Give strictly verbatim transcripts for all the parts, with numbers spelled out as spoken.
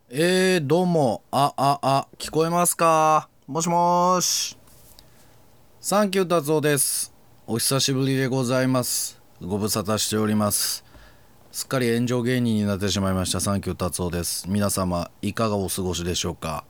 えー、どうも、あ、あ、あ、聞こえますか？もしもーし。サンキュー達夫です。お久しぶりでございます。ご無沙汰しております。すっかり炎上芸人になってしまいましたサンキュー達夫です。皆様、いかがお過ごしでしょうか？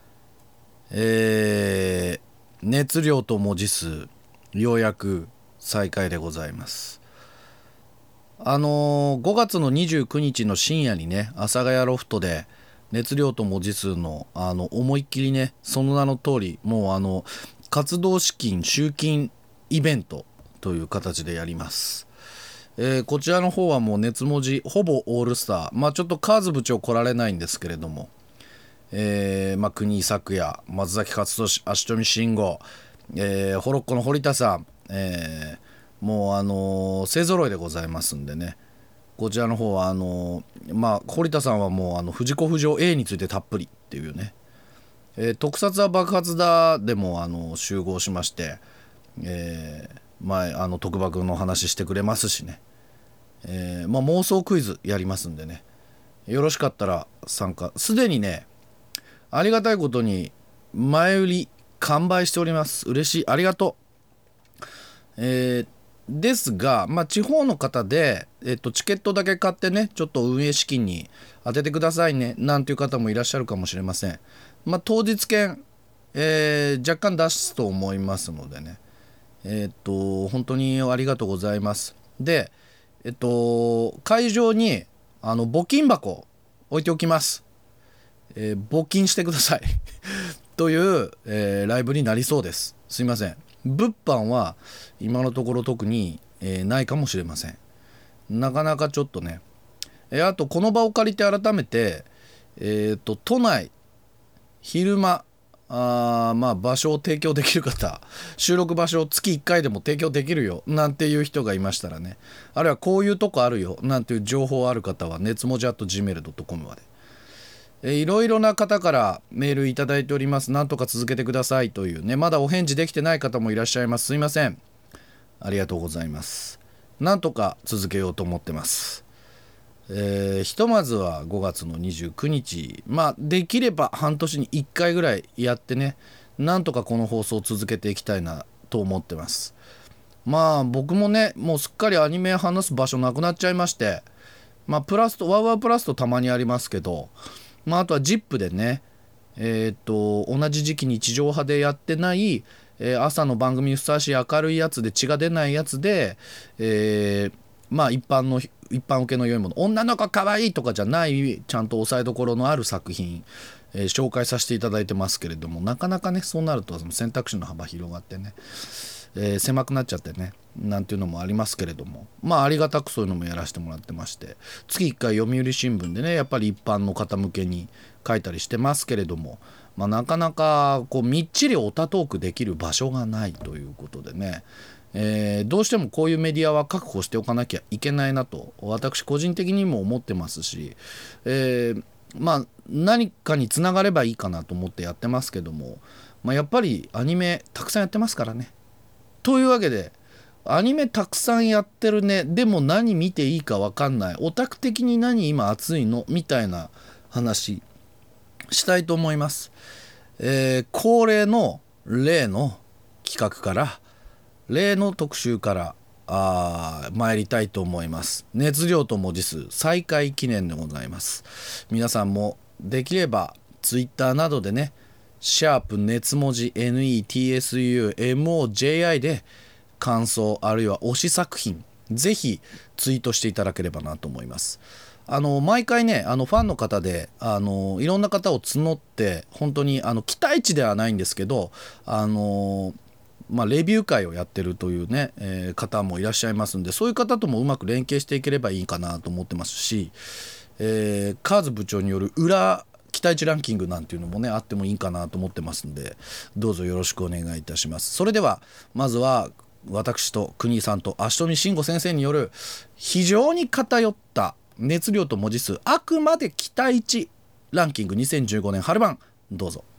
えー、熱量と文字数、ようやく再開でございます。あのー、ごがつのにじゅうくにちの深夜にね、阿佐ヶ谷ロフトで熱量と文字数のあの思いっきりね、その名の通り、もうあの活動資金集金イベントという形でやります。えーこちらの方はもう熱文字ほぼオールスター、まあちょっとカーズ部長来られないんですけれども、えーまあ、国井咲也、松崎勝利、足富慎吾、えー、ホロッコの堀田さん、えーもうあのー勢ぞろいでございますんでね、こちらの方はあのーまあ堀田さんはもうあの藤子不二雄 A についてたっぷりっていうね、えー特撮は爆発だでもあの集合しまして、えー前あの特爆の話してくれますしね、えーまあ、妄想クイズやりますんでね、よろしかったら参加。すでにね、ありがたいことに前売り完売しております。嬉しい、ありがとう。えーですが、まあ、地方の方で、えっと、チケットだけ買ってね、ちょっと運営資金に当ててくださいねなんていう方もいらっしゃるかもしれません。まあ、当日券、えー若干出すと思いますのでね、えっと本当にありがとうございます。で、えっと会場にあの募金箱置いておきます。えー募金してくださいという、えーライブになりそうです。すいません、物販は今のところ特に、えーないかもしれません。なかなかちょっとね、えーあとこの場を借りて改めて、えー、と都内昼間、あまあ場所を提供できる方、収録場所を月いっかいでも提供できるよなんていう人がいましたらね、あるいはこういうとこあるよなんていう情報ある方は熱文字 アットジーメールドットコム まで、えーいろいろな方からメールいただいております。なんとか続けてくださいというね、まだお返事できてない方もいらっしゃいます。すいません、ありがとうございます。なんとか続けようと思ってます。えーひとまずはごがつのにじゅうくにち、まあできれば半年にいっかいぐらいやってね、なんとかこの放送を続けていきたいなと思ってます。まあ僕もね、もうすっかりアニメ話す場所なくなっちゃいまして、まあプラスとワウワウプラスとたまにありますけど、まああとは ジップ でね、えーっと同じ時期に地上波でやってない、えー朝の番組にふさわしい明るいやつで血が出ないやつで、えーまあ一般の一般受けの良いもの、女の子かわいいとかじゃないちゃんと抑えどころのある作品、えー紹介させていただいてますけれども、なかなかねそうなるとその選択肢の幅広がってね、えー狭くなっちゃってねなんていうのもありますけれども、まあありがたくそういうのもやらせてもらってまして、月いっかい読売新聞でねやっぱり一般の方向けに書いたりしてますけれども、まあ、なかなかこうみっちりオタトークできる場所がないということでね、えーどうしてもこういうメディアは確保しておかなきゃいけないなと私個人的にも思ってますし、えーまあ何かにつながればいいかなと思ってやってますけども、まあ、やっぱりアニメたくさんやってますからね。というわけで、アニメたくさんやってるね、でも何見ていいか分かんない、オタク的に何今熱いのみたいな話したいと思います。えー恒例の例の企画から例の特集からあー参りたいと思います。熱量と文字数再開記念でございます。皆さんもできればツイッターなどでね、シャープ熱文字 ネッツモジで感想あるいは推し作品ぜひツイートしていただければなと思います。あの毎回ね、あのファンの方であのいろんな方を募って、本当にあの期待値ではないんですけど、あのまあ、レビュー会をやってるというね、えー方もいらっしゃいますんで、そういう方ともうまく連携していければいいかなと思ってますし、えーカーズ部長による裏期待値ランキングなんていうのもねあってもいいかなと思ってますんで、どうぞよろしくお願いいたします。それではまずは私と国井さんと足富慎吾先生による非常に偏った熱量と文字数あくまで期待値ランキングにせんじゅうごねん春版、どうぞ。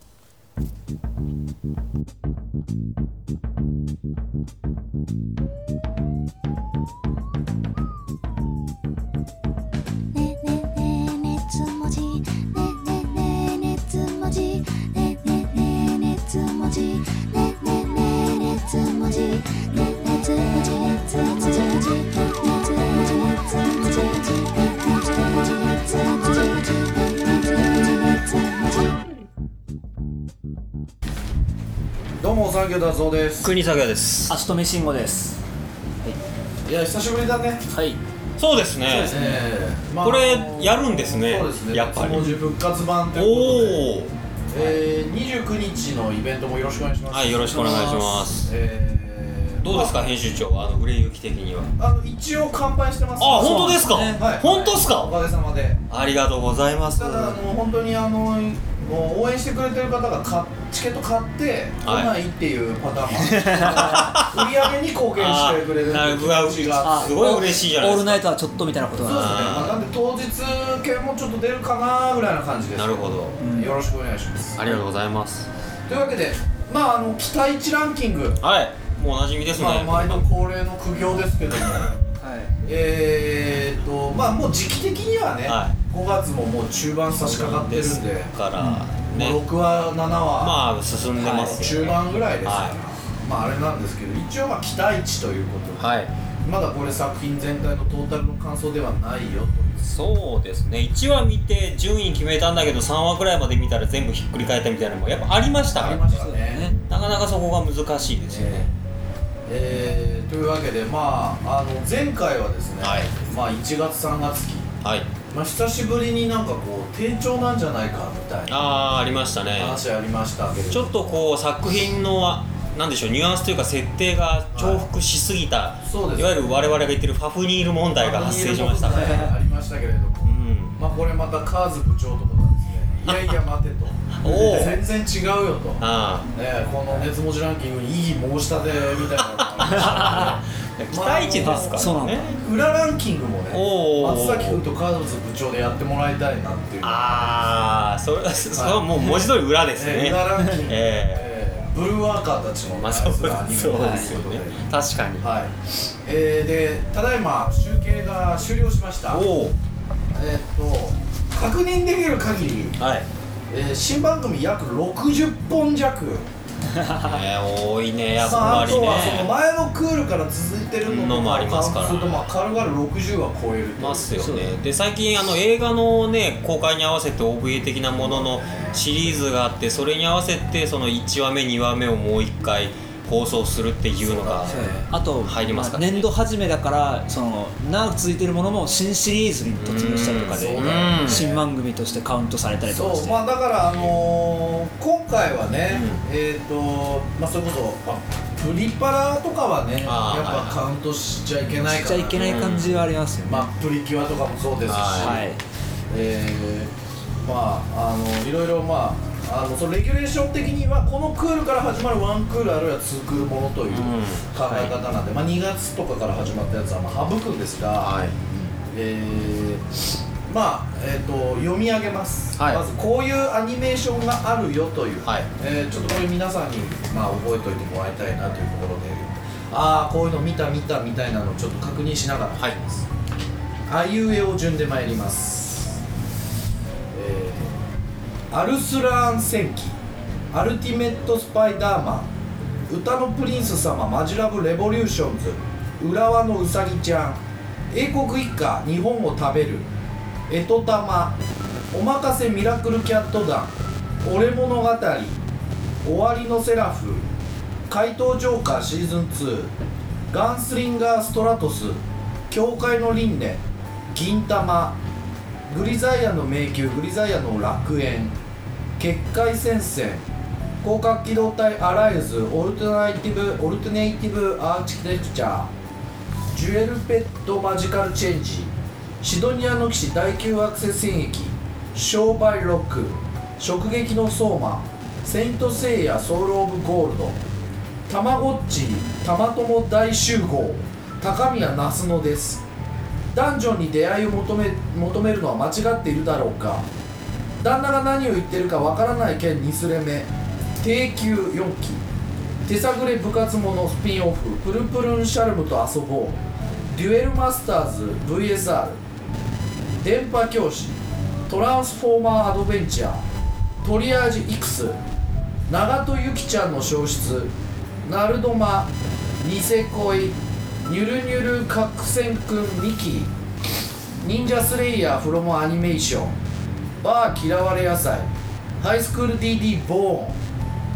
ねねね熱文字ねねねもサンキュー達夫です。 国作業です。 足止慎吾です。 いや久しぶりだね。 はい。 そうですね。 そうですね。 えーまあ、 これやるんですね。 そうですね。 やっぱり。 達夫復活版ということで。 おお。 えー、にじゅうくにちのイベントもよろしくお願いします。 はい、よろしくお願いします。 えーどうですか、編集長、あの売れ行き的には。 あの一応乾杯してます。 あ、本当ですか。 はい、 本当ですか。 おかげさまで。 ありがとうございます。 ただあの本当にあのもう応援してくれてる方がかチケット買って来ないっていうパターンもある。売り上げに貢献してくれるっていう気持ちがすごい嬉しいじゃないですか。 オールナイトはちょっとみたいなことなんそうですね。 ですね。 まあ、なんで当日券もちょっと出るかなぐらいな感じです。 なるほど、 うん、よろしくお願いします。 ありがとうございます。 というわけで、まああの期待値ランキング、 はい、もうおなじみですね。 まあ毎度恒例の苦行ですけども、 はい。 えーっとまあもう時期的にはね、 はい、 ごがつももう中盤差し掛かってるんで、 からね、 もうろくわななわまあ進んでます中よね。 盤ぐらいですから、 はい、 まああれなんですけど、一応まあ期待値ということで、 はい、 まだこれ作品全体のトータルの感想ではないよという。 そうですね。いちわ見て順位決めたんだけどさんわくらいまで見たら全部ひっくり返ったみたいなのもやっぱありましたから、 ありましたね。 なかなかそこが難しいですよね。 えーえーというわけで、まああの前回はですね、 はい、 まあいちがつさんがつ期、 はい、 まあ久しぶりになんかこう低調なんじゃないかみたいなあーありましたね。 話ありましたけれど、 ちょっとこう作品のなんでしょう、ニュアンスというか設定が重複しすぎた、はい、 そうです、 いわゆる我々が言ってるファフニール問題が発生しましたから、ね、 ありましたけれども、 うん、 まあこれまたカーズ部長とかがですね、いやいや待てとお全然違うよと、 あね、この熱文字ランキングに異議申し立てみたいなのがありましたね。 期待値ですからね。 そうなんだ。 裏ランキングもね、 おー松崎君とカーズ部長でやってもらいたいなっていう。 ああ、それそれはもう文字通り裏ですね。 えー裏ランキング、 ええーブルーワーカーたちのまあそうそうアニメそうというですよねことで、。 確かに。 はい、えー、でただいま集計が終了しました。 おお。 えーっと確認できる限り、 はい。 えー新番組約ろくじゅっぽん弱、 えー、多いね、やっまあ、 ぱりね。 あとはその前のクールから続いてるのとのもありますからカウントすると、まあ軽々ろくじゅうは超えるというますよそうね。で最近あの映画のね公開に合わせて オーブイエー 的なもののシリーズがあって、それに合わせてそのいちわめにわめをもういっかい放送するっていうのがそうだねあと、 入りますからね年度初めだからその長く続いてるものも新シリーズに突入したりとかでうんそうだよね新番組としてカウントされたりとかして。 そう、まあだからあのー、今回はね、えっ、ー、とまあそれこそあプリパラとかはねやっあーぱカウントしちゃいけないから、 しちゃいけない感じはありますよね。 まあプリキュアとかもそうですし、 はいはい。 えー、まああのいろいろまああのそのレギュレーション的にはこのクールから始まるワンクールあるいはツークールものという考え方なんで、まあ、にがつとかから始まったやつはまあ省くんですが、 はい。 えー、まあ、えー、と読み上げます、 はいまずこういうアニメーションがあるよという、 はい。 えーちょっとこれ皆さんに、まあ、覚えておいてもらいたいなというところで、ああこういうの見た見たみたいなのをちょっと確認しながらはい。 あいうえお順で参ります、えーアルスラーン戦記、アルティメットスパイダーマン、歌のプリンス様マジラブレボリューションズ、浦和のうさぎちゃん、英国一家日本を食べる、えとたま、おまかせミラクルキャット団、俺物語、終わりのセラフ、怪盗ジョーカーシーズンツー、ガンスリンガーストラトス、教会の輪廻、銀玉、グリザイアの迷宮、グリザイアの楽園、結界戦線、広角機動隊アライズ、オルタナイティブオルタネイティブアーキテクチャー、ジュエルペットマジカルチェンジ、シドニアの騎士第きゅう惑星戦役、商売ロック、直撃の相馬、セイントセイヤソウルオブゴールド、たまごっちたまとも大集合、高宮那須野です。ダンジョンに出会いを求め、求めるのは間違っているだろうか。旦那が何を言ってるかわからない件にスレ目、定休よんき、手探れ部活者スピンオフ、プルプルンシャルムと遊ぼう、デュエルマスターズ ブイエスアール、電波教師、トランスフォーマーアドベンチャー、トリアージ X、長戸ゆきちゃんの消失、ナルドマ、ニセ恋、ニュルニュル核戦くんにき、忍者スレイヤーフロムアニメーション、バー嫌われ野菜、ハイスクール ディーディー ボーン、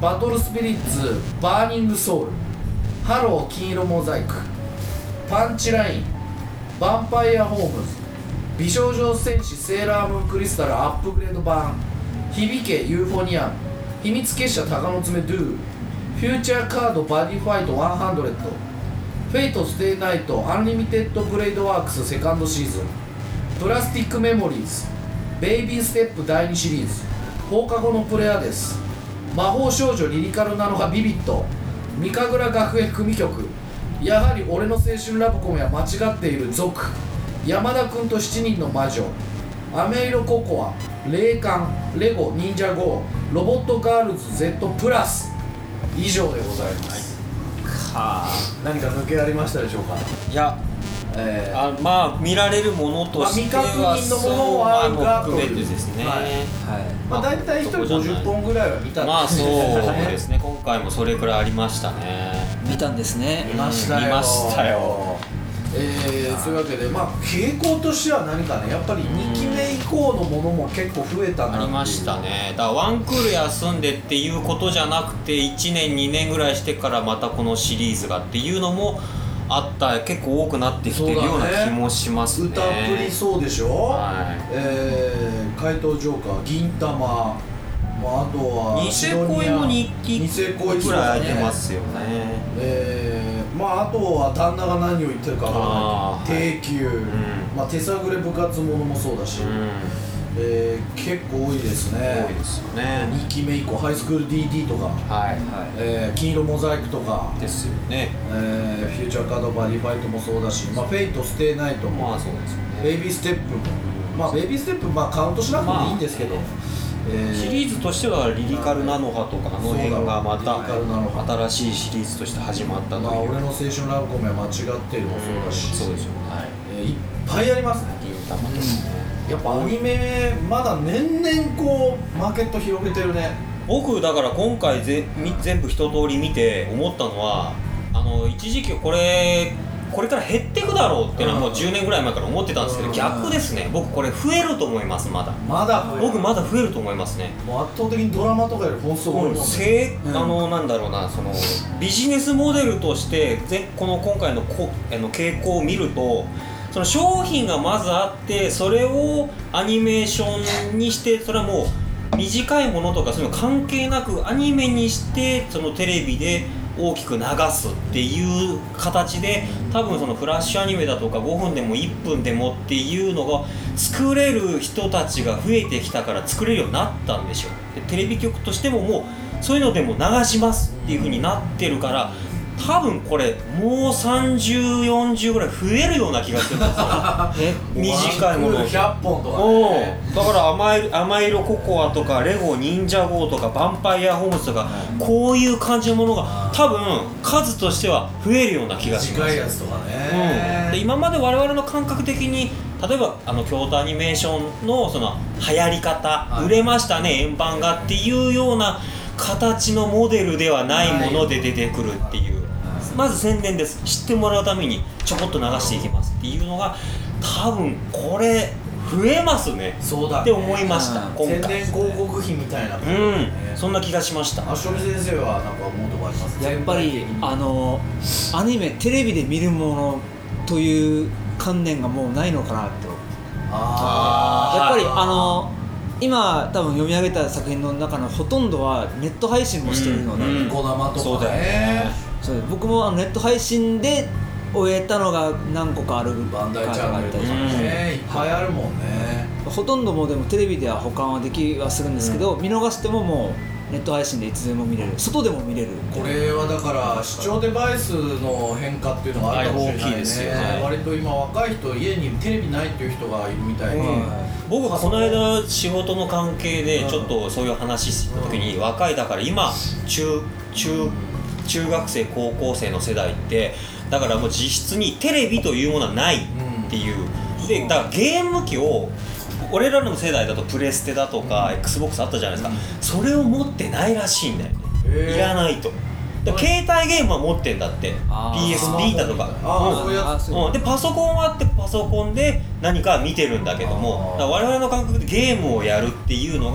バトルスピリッツバーニングソウル、ハロー金色モザイク、パンチライン、ヴァンパイアホームズ、美少女戦士セーラームーンクリスタルアップグレード版、響けユーフォニアム、秘密結社鷹の爪ドゥ、フューチャーカードバディファイトひゃく、フェイトステイナイトアンリミテッドブレイドワークスセカンドシーズン、プラスティックメモリーズ、ベイビーステップだいにシリーズ、放課後のプレアデス、魔法少女リリカルナノハビビット、三神楽学園組曲、やはり俺の青春ラブコメは間違っている族、山田くんとしちにんの魔女、アメイロココア、霊感、レゴ忍者ゴー、ロボットガールズ Z プラス、以上でございます、 はあ、 何か抜けありましたでしょうか。 いや、 えーあまあ見られるものとしては、 まあ未確認のものはあるがそうまあ含めてですね、 はいはい、 まあ、大体ひとりごじゅっぽんぐらいは見たんですまあそうですね、今回もそれくらいありましたね。 見たんですね。 見ましたよ、 見ましたよ。 えー、そういうわけで、まあ、傾向としては何かね、やっぱりにきめ以降のものも結構増えたなっていう。 ありましたね。だからワンクール休んでっていうことじゃなくて、いちねんにねんぐらいしてからまたこのシリーズがっていうのもあった、結構多くなってきてるような気もしますね。 歌っぷりそうでしょ、 はい、 えー、怪盗ジョーカー、銀玉、まあ、あとはニセ恋も日記ニセ恋ぐらい空いてますよね。 えー、まああとは旦那が何を言ってるかわからない、定休、 うん、 まあ、手探れ部活ものもそうだし、 うん、 えー、結構多いですね。 多いですよね。 にきめ以降、ハイスクール ディーディー とか、 はい、 はい、 えー、金色モザイクとかですよね。 えー、フューチャーカードバディファイトもそうだし、まあ、フェイトステイナイトも、 まあそうですよね。 ベイビーステップも、まあベイビーステップ、まあ、カウントしなくてもいいんですけど、 まあえーシリーズとしてはリリカルナノハとかあの辺がまたリリカルナノハ新しいシリーズとして始まったという、 まあ、俺の青春ラブコメは間違ってるもそうだし、 そうですよね。はい、 えー、いっぱいありますね。 銀玉とかね。 やっぱアニメまだ年々こうマーケット広げてるね。 僕だから今回ぜみ全部一通り見て思ったのは、あの一時期これこれから減っていくだろうっていうのはもうじゅうねんぐらい前から思ってたんですけど、 うん逆ですね。僕これ増えると思います。まだまだ増える、 僕まだ増えると思いますね。 もう圧倒的にドラマとかより本数多いもんね。 せうんあのなんだろうな、そのビジネスモデルとしてぜこの今回のこあの傾向を見ると、その商品がまずあって、それをアニメーションにして、それはもう短いものとかそういうの関係なくアニメにして、そのテレビで大きく流すっていう形で、多分そのフラッシュアニメだとかごふんでもいっぷんでもっていうのが作れる人たちが増えてきたから作れるようになったんでしょう。でテレビ局としてももうそういうのでも流しますっていう風になってるから、多分これもうさんじゅう、よんじゅうぐらい増えるような気がするんですよえ短いものひゃっぽんとかね。 おだから甘い甘色ココアとかレゴ忍者ゴーとかヴァンパイアホームズとか、こういう感じのものが多分数としては増えるような気がします。 短いやつとかうん、 ね、 で今まで我々の感覚的に、例えばあの京都アニメーションのその流行り方、 はい売れましたね円盤がっていうような形のモデルではないもので出てくるっていう、まず宣伝です。知ってもらうためにちょこっと流していきますっていうのが、多分これ増えますねそうだねって思いました、 うん今回。 宣伝広告費みたいなことだうね、 ん、そんな気がしました。 あ、しょみ先生はなんか思うとこありますか？ やっぱりあのアニメテレビで見るものという観念がもうないのかなと。 あやっぱりはいあの今多分読み上げた作品の中のほとんどはネット配信もしてるので、 うんうんニコ生とそうだよかねね。 そう僕もあのネット配信で終えたのが何個かあるバンダイチャンネルとかとかね、いっぱいあるもんね。 ほとんどもうでもテレビでは保管はできはするんですけど、見逃してももうネット配信でいつでも見れる、外でも見れる。 これはだから視聴デバイスの変化っていうのがあるかもしれないね。 大きいですよね割と今若い人、家にテレビないっていう人がいるみたいで、 うん僕この間仕事の関係でちょっとそういう話した時に、若いだから今中中中学生高校生の世代ってだからもう実質にテレビというものはないっていう、でだからゲーム機を俺らの世代だとプレステだとか エックスボックス あったじゃないですか、それを持ってないらしいんだよね、 へーいらないと。で携帯ゲームは持ってんだって、 あーピーエス ビータとか。 あうんあ、そういうやつ。 そううん、でパソコンはあってパソコンで何か見てるんだけども、 あーだから我々の感覚でゲームをやるっていうのが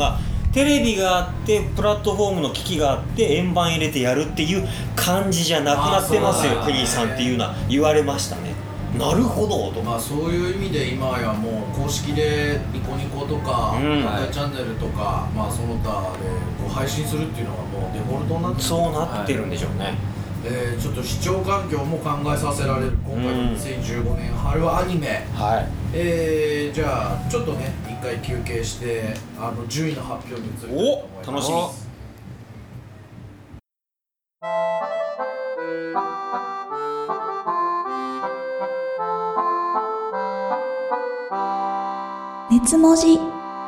テレビがあってプラットフォームの機器があって円盤入れてやるっていう感じじゃなくなってますよ、クニーさんっていうのは言われましたね。なるほどと。 まあそういう意味で今やもう公式でニコニコとか、 うん、 はい、チャンネルとか、まあその他でこう配信するっていうのがもうデフォルトになってる。 そうなってるんでしょうね。 はい、えー、ちょっと視聴環境も考えさせられる今回のにせんじゅうごねん春アニメ、 うん、はい、 えー、じゃあちょっとね一回休憩してあの順位の発表に移りたいと思います。 お、楽しみ。 熱文字。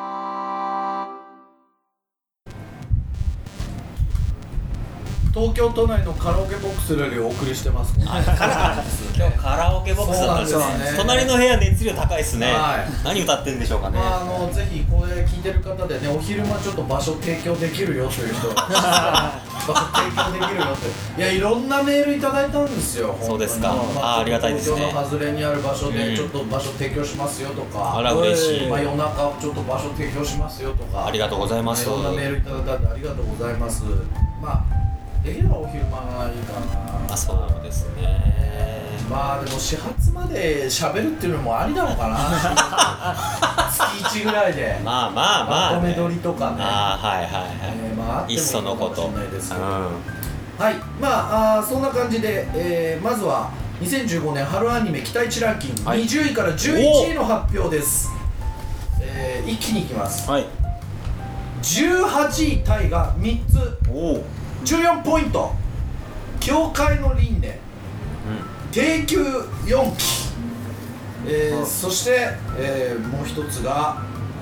東京都内のカラオケボックスよりお送りしてます。 今日カラオケボックスだったんですね。隣の部屋熱量高いですね。はい、何歌ってるんでしょうかね。 まあ、あのぜひこれ聞いてる方でね、お昼間ちょっと場所提供できるよという人場所提供できるよっていやいろんなメールいただいたんですよ。 そうですか。 まあ、 あ、ありがたいですね。 東京の外れにある場所でちょっと場所提供しますよとか、 あら嬉しい。 まあ、夜中ちょっと場所提供しますよとか、 ありがとうございます。 いろんなメールいただいたんでありがとうございます。まあできればお昼間がいいかな。 あ、そうですね。 まあでも始発まで喋るっていうのもありなのかな。月いちぐらいでまあまあまあ、ね、 まとめ撮りとかね。 ああ、はいはいはい、 えー、まああってもいいかもしれないですけど、うん、はい、まあ、あそんな感じで、えー、まずはにせんじゅうごねん春アニメ期待値ランキング、はい、にじゅういからじゅういちいの発表です。えー、一気にいきます。はい、じゅうはちいタイがみっつ、おじゅうよんポイント、教会の輪廻、うん、定休よんき、えー、そして、えー、もう一つが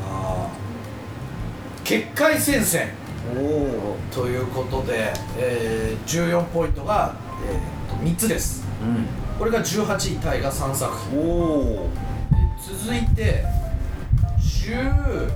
結界戦線ということで、えー、じゅうよんポイントが、えー、みっつです、うん、これがじゅうはちいタイがさんさくひん。お続いてじゅう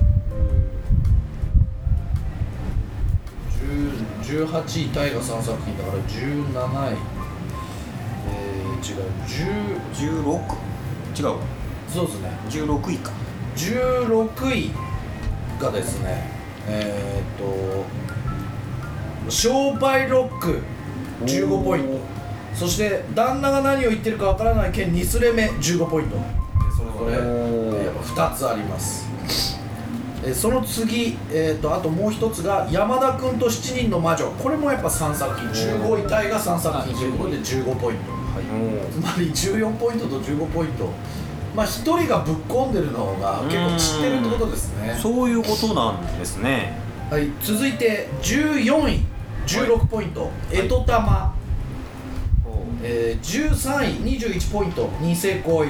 じゅうはちいタイがさんさくひんだからじゅうなない、えー、違うじゅうろく違うそうですねじゅうろくいかじゅうろくいがですねえー、っと商売ロックじゅうごポイント、そして旦那が何を言ってるかわからない件ニスレメじゅうごポイント、それぞれ、えー、ふたつあります。えその次、えー、とあともう一つが山田君としちにんの魔女、これもやっぱさんさくひん、じゅうごいタイがさんさくひんということでじゅうごポイント、はい、つまりじゅうよんポイントとじゅうごポイント、まあひとりがぶっ込んでるのが結構散ってるってことですね。 そういうことなんですね。 はい、続いてじゅうよんいじゅうろくポイント、はい、えとたま、えー、じゅうさんいにじゅういちポイントニセ恋、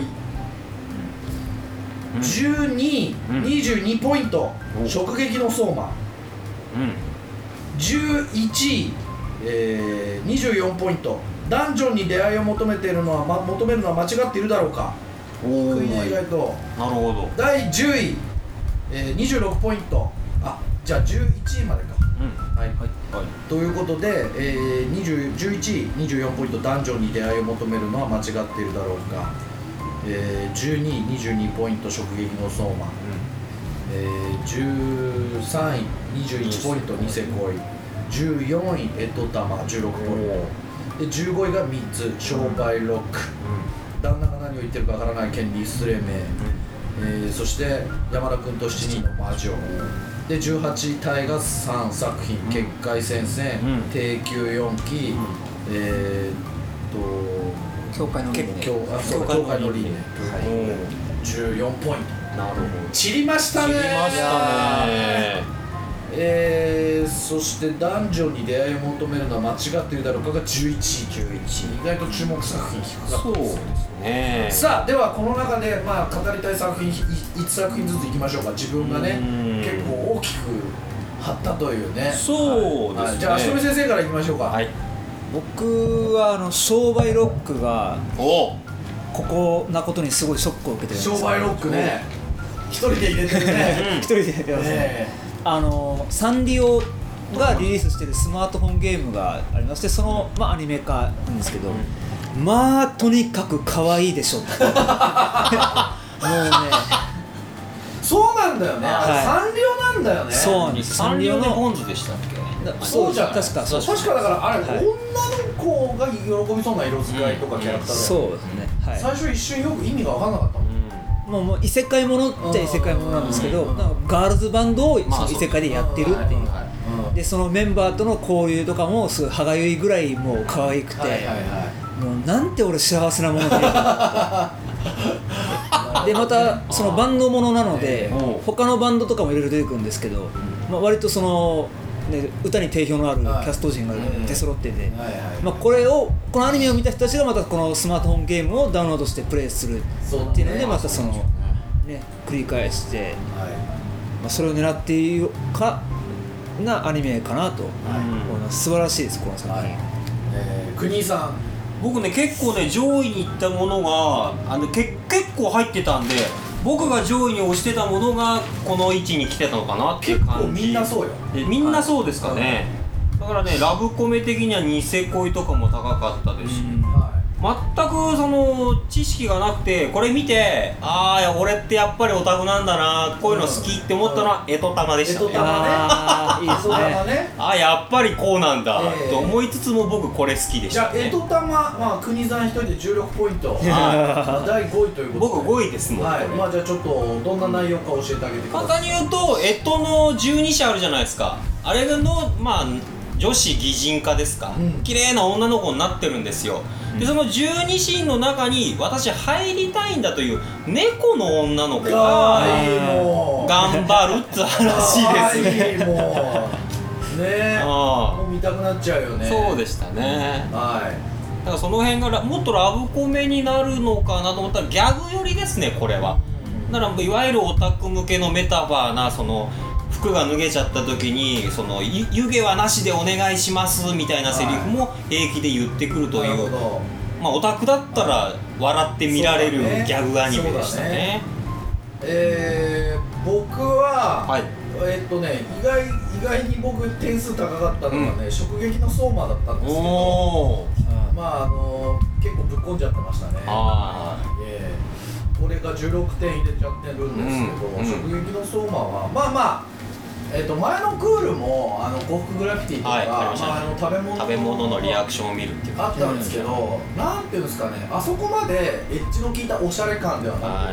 じゅうにい、うん、にじゅうにポイント、うん、直撃の相馬、うん、じゅういちい、えー、にじゅうよんポイント、ダンジョンに出会いを求めているのは、ま、求めるのは間違っているだろうか。低いね意外と。なるほど。だいじゅうい、えー、にじゅうろくポイント、あ、じゃあじゅういちいまでか、うん、はい、はいはい、ということで、えー、にじゅう、じゅういちいにじゅうよんポイント、ダンジョンに出会いを求めるのは間違っているだろうか。えー、じゅうにいにじゅうにポイント、直撃の相馬、うん、えー、じゅうさんいにじゅういちポイント、ニセ恋、じゅうよんいえとたまじゅうろくポイントで、じゅうごいがみっつ、商売ロック、うん、旦那が何を言ってるかわからない権利失礼名、うん、えー、そして山田君としちにんの魔女、うん、でじゅうはちいタイがさんさくひん、うん、結界戦線、うん、定休よんき、うん、えー、っと教会の輪廻、 教会の輪廻、じゅうよんポイント。なるほど。散りましたね。散りましたね。えー、そして男女に出会いを求めるのは間違っているだろうかがじゅういちい、じゅういちい、意外と注目作品低かったです。そうですね。さあではこの中でまあ語りたい作品いちさくひんずついきましょうか。自分がね結構大きく張ったというね。 そうですね。 じゃあ足止先生からいきましょうか。はい。 僕はあの商売ロックがここなことにすごいショックを受けてるんですよ。 商売ロックね、一人で入れてるね。 一人で入れてますね。あのサンリオがリリースしてるスマートフォンゲームがありまして、その、まあ、アニメ化なんですけど、まあとにかく可愛いでしょ。もうね。 そうなんだよね。はい、サンリオなんんだよね。 そうなんです。 サンリオでボンズでしたっけ？ そうじゃない。 確かそう確かだからあれ、 はい、 女の子が喜びそうな色使いとかキャラクターだよね、うん、 そうですね、はい、 最初一瞬よく意味が分かんなかったもん、 うん、もうもう異世界ものっちゃ異世界ものなんですけど、なんかガールズバンドをその異世界でやってるっていう、でそのメンバーとの交流とかもすごい歯がゆいぐらいもう可愛くて、はいはいはい、もうなんて俺幸せなものででまたそのバンドものなので、他のバンドとかもいろいろ出てくるんですけど、まあ、割とその、ね、歌に定評のあるキャスト陣が出揃ってて、まあ、これをこのアニメを見た人たちがまたこのスマートフォンゲームをダウンロードしてプレイするっていうのでまたそのね繰り返して、まあ、それを狙っているかなアニメかなと思います。素晴らしいですこの作品。 えー、国井さん、 僕ね結構ね上位に行ったものがあのけ結構入ってたんで、僕が上位に推してたものがこの位置に来てたのかなっていう感じ。 結構みんなそうよ。 でみんなそうですかね、はい、だからねラブコメ的にはニセ恋とかも高かったですし、全くその知識がなくてこれ見て、ああ俺ってやっぱりオタクなんだな、こういうの好きって思ったのはエトタマでしたね。 エトタマね、 あーいいですね。 ああやっぱりこうなんだ、 えー、 と思いつつも僕これ好きでしたね。 じゃあエトタマ、まあ、国さん一人でじゅうろくポイントだいごいということで僕ごいですもん、 はい、まあじゃあちょっとどんな内容か教えてあげてください。 簡単に言うとエトのじゅうに社あるじゃないですか。あれのまあ女子擬人化ですか、うん、綺麗な女の子になってるんですよ。でそのじゅうにシーンの中に私入りたいんだという猫の女の子が頑張るって話ですね。 もうねえもう見たくなっちゃうよね。 そうでしたね、 うん、はい。 だからその辺がもっとラブコメになるのかなと思ったらギャグ寄りですねこれは。だからいわゆるオタク向けのメタファーなその服が脱げちゃった時にその湯気はなしでお願いしますみたいなセリフも平気で言ってくるという、まあオタクだったら笑って見られるギャグアニメでしたね。ねえー、僕は、はい、えー、っとね意外意外に僕点数高かったのがね、うん、直撃の相馬だったんですけど、まああの結構ぶっこんじゃってましたね。あー、えー、これがじゅうろくてん入れちゃってるんですけど、うん、直撃の相馬はまあまあえー、と前のクールもあの幸福グラフィティとか、はい、まあ、あの食べ物の食べ物のリアクションを見るっていうあったんですけど、なんていうんですかね、あそこまでエッジの効いたおしゃれ感ではなく、はい、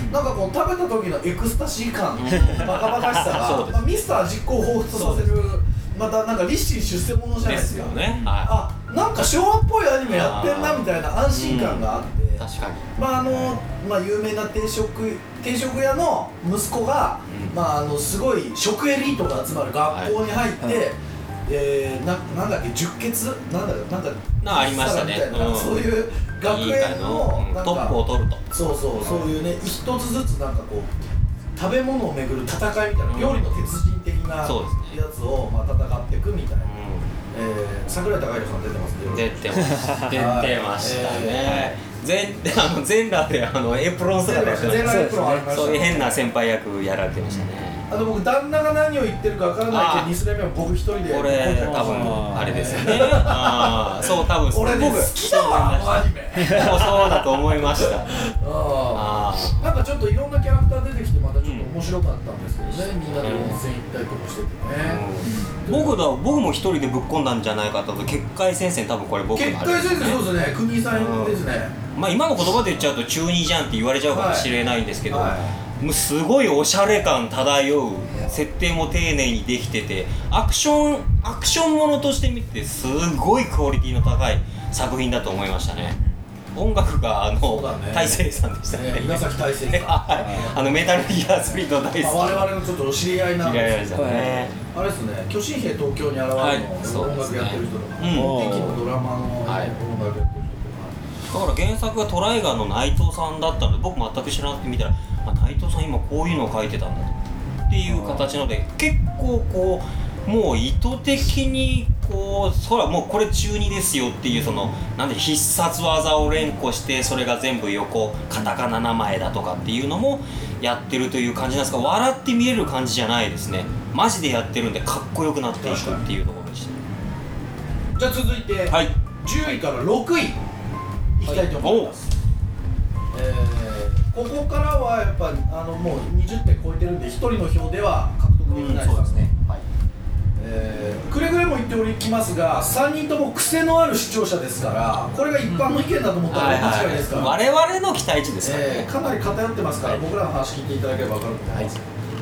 なんかこう食べた時のエクスタシー感、バカバカしさが、まあ、ミスター実行を彷彿させる、またなんか立身出世者じゃないですか。 ですよね、 はい、あ、なんか昭和っぽいアニメやってんなみたいな安心感があって、うん、 確かに、 まああのまあ、有名な定食定食屋の息子が、うん、まあ、あのすごい食エリートが集まる学校に入って、はい、えー、な, なんだっけ十傑なんだなんかなありましたね、 うん、そういう学園のなんかトップを取ると、 そうそう、そういうね一つずつなんかこう食べ物をめぐる戦いみたいな、うん、料理の鉄人的なやつを、まあ、戦っていくみたいな、うん、えー、桜井貴弘さん出てますね。 出てました出てましたね、えー全あの全裸であのエプロン姿で全裸エプロンありましたね。 そういう変な先輩役やられてましたね。 あと僕旦那が何を言ってるかわからないけどにすれめは僕一人でこれ多分あれですよね。ああそう多分俺ね好きだわあのアニメ。 そうだと思いました。ああなんかちょっといろんなキャラクター出てきてまたちょっと面白かったんですけどね、みんなで温泉行ったりとかしててね。 僕だ僕も一人でぶっ込んだんじゃないかと。結界戦線多分これ僕のあれですね。結界戦線そうですね。国井さんですね。 まあ今の言葉で言っちゃうと中二じゃんって言われちゃうかもしれないんですけど、はいはい、もうすごいおしゃれ感漂う設定も丁寧にできてて、アクションアクションものとして見てすごいクオリティの高い作品だと思いましたね。音楽があの、ね、大成さんでしたね。 ね稲崎大成さんあのメタルギアスリート大好き、 まあ、我々のちょっとお知り合いなんですけど、 ね、 あれですね、巨神兵東京に現れるの、はい、音楽やってる人とか、うん、駅のドラマの音楽やってる人とか、 だから原作がトライガーの内藤さんだったので僕全く知らなくて見たら、あ、内藤さん今こういうのを書いてたんだとっていう形ので、結構こうもう意図的にこうそらもうこれ中二ですよっていうそのなんで必殺技を連呼してそれが全部横カタカナ名前だとかっていうのもやってるという感じなんですが、笑って見れる感じじゃないですね。マジでやってるんでかっこよくなっていくっていうところでした。 じゃあ続いて、はい、じゅういからろくいいきたいと思います。はい、えー、ここからはやっぱあのもうにじゅってん超えてるんでひとりの票では獲得うん、そうですね、はい。えー、くれぐれも言っておきますが、さんにんとも癖のある視聴者ですから、これが一般の意見だと思ったら間違いですから、 我々の期待値ですからね、 えー、かなり偏ってますから、はい、僕らの話聞いていただければ分かると思います、はい、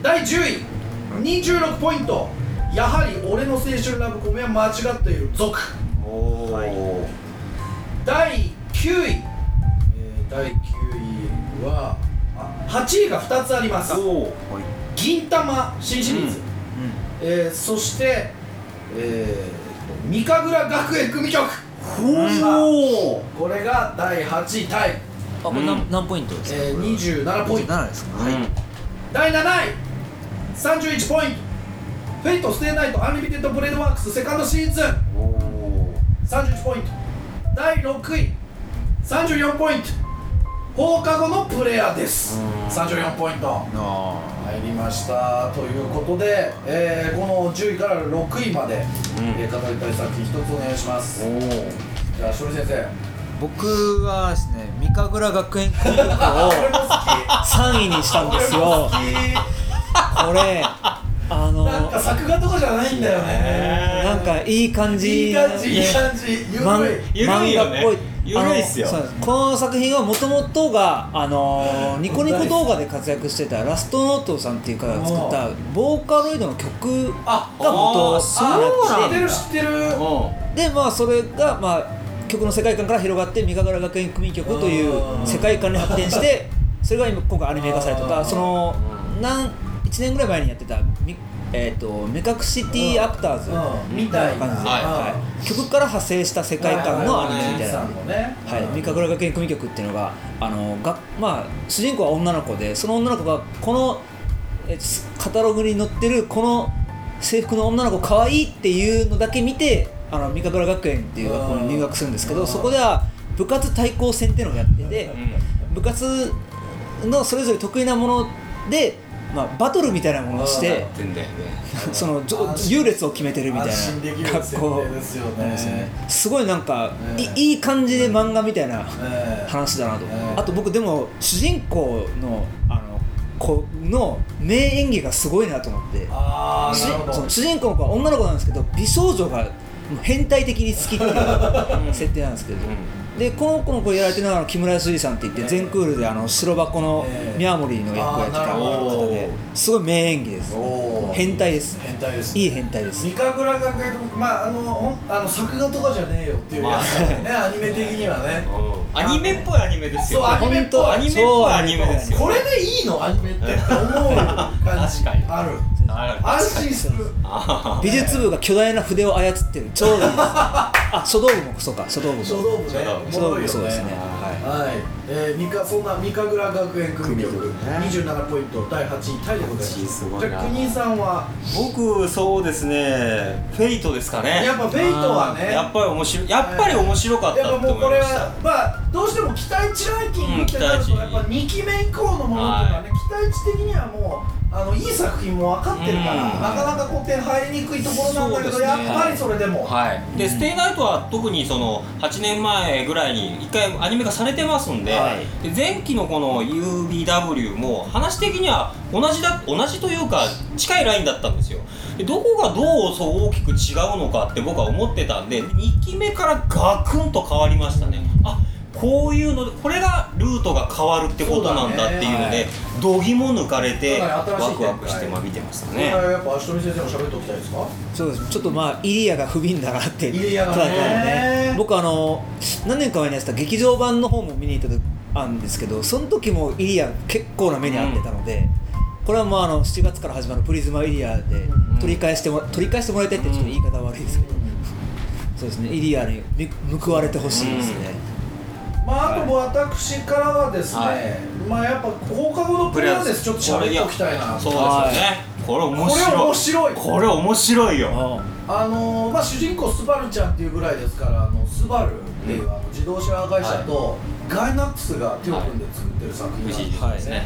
だいじゅうい、にじゅうろくポイント、やはり俺の青春ラブコメは間違っている族。おー、はい、だいきゅうい、えー、だいきゅういはあはちいがふたつあります。銀魂新シリーズ、うん、えー、そして、えー、三神楽学園組曲、ほこれがだいはちいタイ。 あ、これ 何,、うん、何ポイントですか？ えー、にじゅうななポイント。 にじゅうななですか、はい、 だいなない、さんじゅういちポイント、フェイトステイナイトアンリミテッドブレードワークスセカンドシーズン、さんじゅういちポイント。だいろくい、さんじゅうよんポイント、放課後のプレイヤーです。さんじゅうよんポイント入りましたということで、えー、このじゅういからろくいまで、うん、えー、語りたい作品一つお願いします。じゃあ、しょり先生。 僕はですね、三神楽学園組曲をさんいにしたんですよ。これあのなんか作画とかじゃないんだよね。 なんかいい感じ、 いい感じ、いい感じ、ゆるい、 ゆるいよね。ゆるいっすよ。 この作品はもともとがあのー、ニコニコ動画で活躍してたラストノートさんっていう方が作ったボーカロイドの曲が元知ってる知ってる。 で、まあそれがまあ曲の世界観から広がって三神楽学園組曲という世界観に発展して、それが今今回アニメ化されてた、そのなんいちねんぐらい前にやってたえー、と目隠しティーアクターズみたいな感じで、はい、曲から派生した世界観のアニメみたいな、三神楽学園組曲っていうのが、あのが、まあ、主人公は女の子で、その女の子がこのえカタログに載ってるこの制服の女の子可愛いっていうのだけ見て、あの三神楽学園っていう学校に入学するんですけど、そこでは部活対抗戦っていうのをやってて、部活のそれぞれ得意なものでまあ、バトルみたいなものをしてその優劣を決めてるみたいな学校ですよね。すごいなんか、えー、いい感じで漫画みたいな話だなと、えー、あと僕でも主人公のあの子の名演技がすごいなと思って、あー、なるほど。その主人公の子は女の子なんですけど、美少女が変態的に好きっていう設定なんですけど、でこの子の子やられてるのは木村康二さんっていって、全クールであの白箱の宮森の役をやってた方で、すごい名演技です。変態です。 変態です。 いい変態です。 三神楽学園、まああのあの作画とかじゃねえよっていうやつだね、アニメ的にはね。 アニメっぽいアニメですよ。 そう、アニメっぽいアニメっぽいアニメですよ。 これでいいのアニメってって思う感じある。安心する。 美術部が巨大な筆を操ってる超いいです。あ、書道部もそうか、書道部も。 書道部ね。 書道部そうですね。 はい。えー、そんな三神楽学園組曲にじゅうななポイントだいはちいタイでございます。じゃあ国井さんは？ 僕そうですね、フェイトですかね。 やっぱフェイトはね。 やっぱり面白い。やっぱり面白かったって思いました。やっぱもうこれはまあどうしても期待値ランキングってなるとやっぱにきめ以降のものとかね、期待値的にはもう。あのいい作品も分かってるから、なかなかこう点入りにくいところなんだけど、ね、やっぱりそれでも、 はい、で、うん、ステイナイトは特にそのはちねんまえぐらいにいっかいアニメ化されてますんで、はい、で前期のこの ユービーダブリュー も話的には同じだ同じというか近いラインだったんですよ。でどこがどうそう大きく違うのかって僕は思ってたんで、にきめからガクンと変わりましたね。あ、こういうのこれがルートが変わるってことなんだっていうので、度肝抜かれてワクワクして見てましたね。 やっぱ足富先生も喋っておきたいですか？ そうです。ちょっとまあイリアが不憫だなって。 イリアがね。 僕あの何年か前にやってた劇場版の方も見に行ったんですけど、その時もイリア結構な目に遭ってたので、うん、これはもうあのしちがつから始まるプリズマイリアで取り返しても取り返してもらいたいってちょっと言い方悪いですけど、うん、そうですね、イリアに報われてほしいですね。うん、 まあ、あとも私からはですね、はい、まあやっぱ放課後のプレイヤーです。ちょっと喋っておきたいな。 そうですよね。これ面白い。 これ面白い。 これ面白いよ。 あのー、まあ主人公スバルちゃんっていうぐらいですから、あのスバルっていう、うん、あの自動車会社と、はい、ガイナックスが手を組んで作ってる作品なんですね。はい、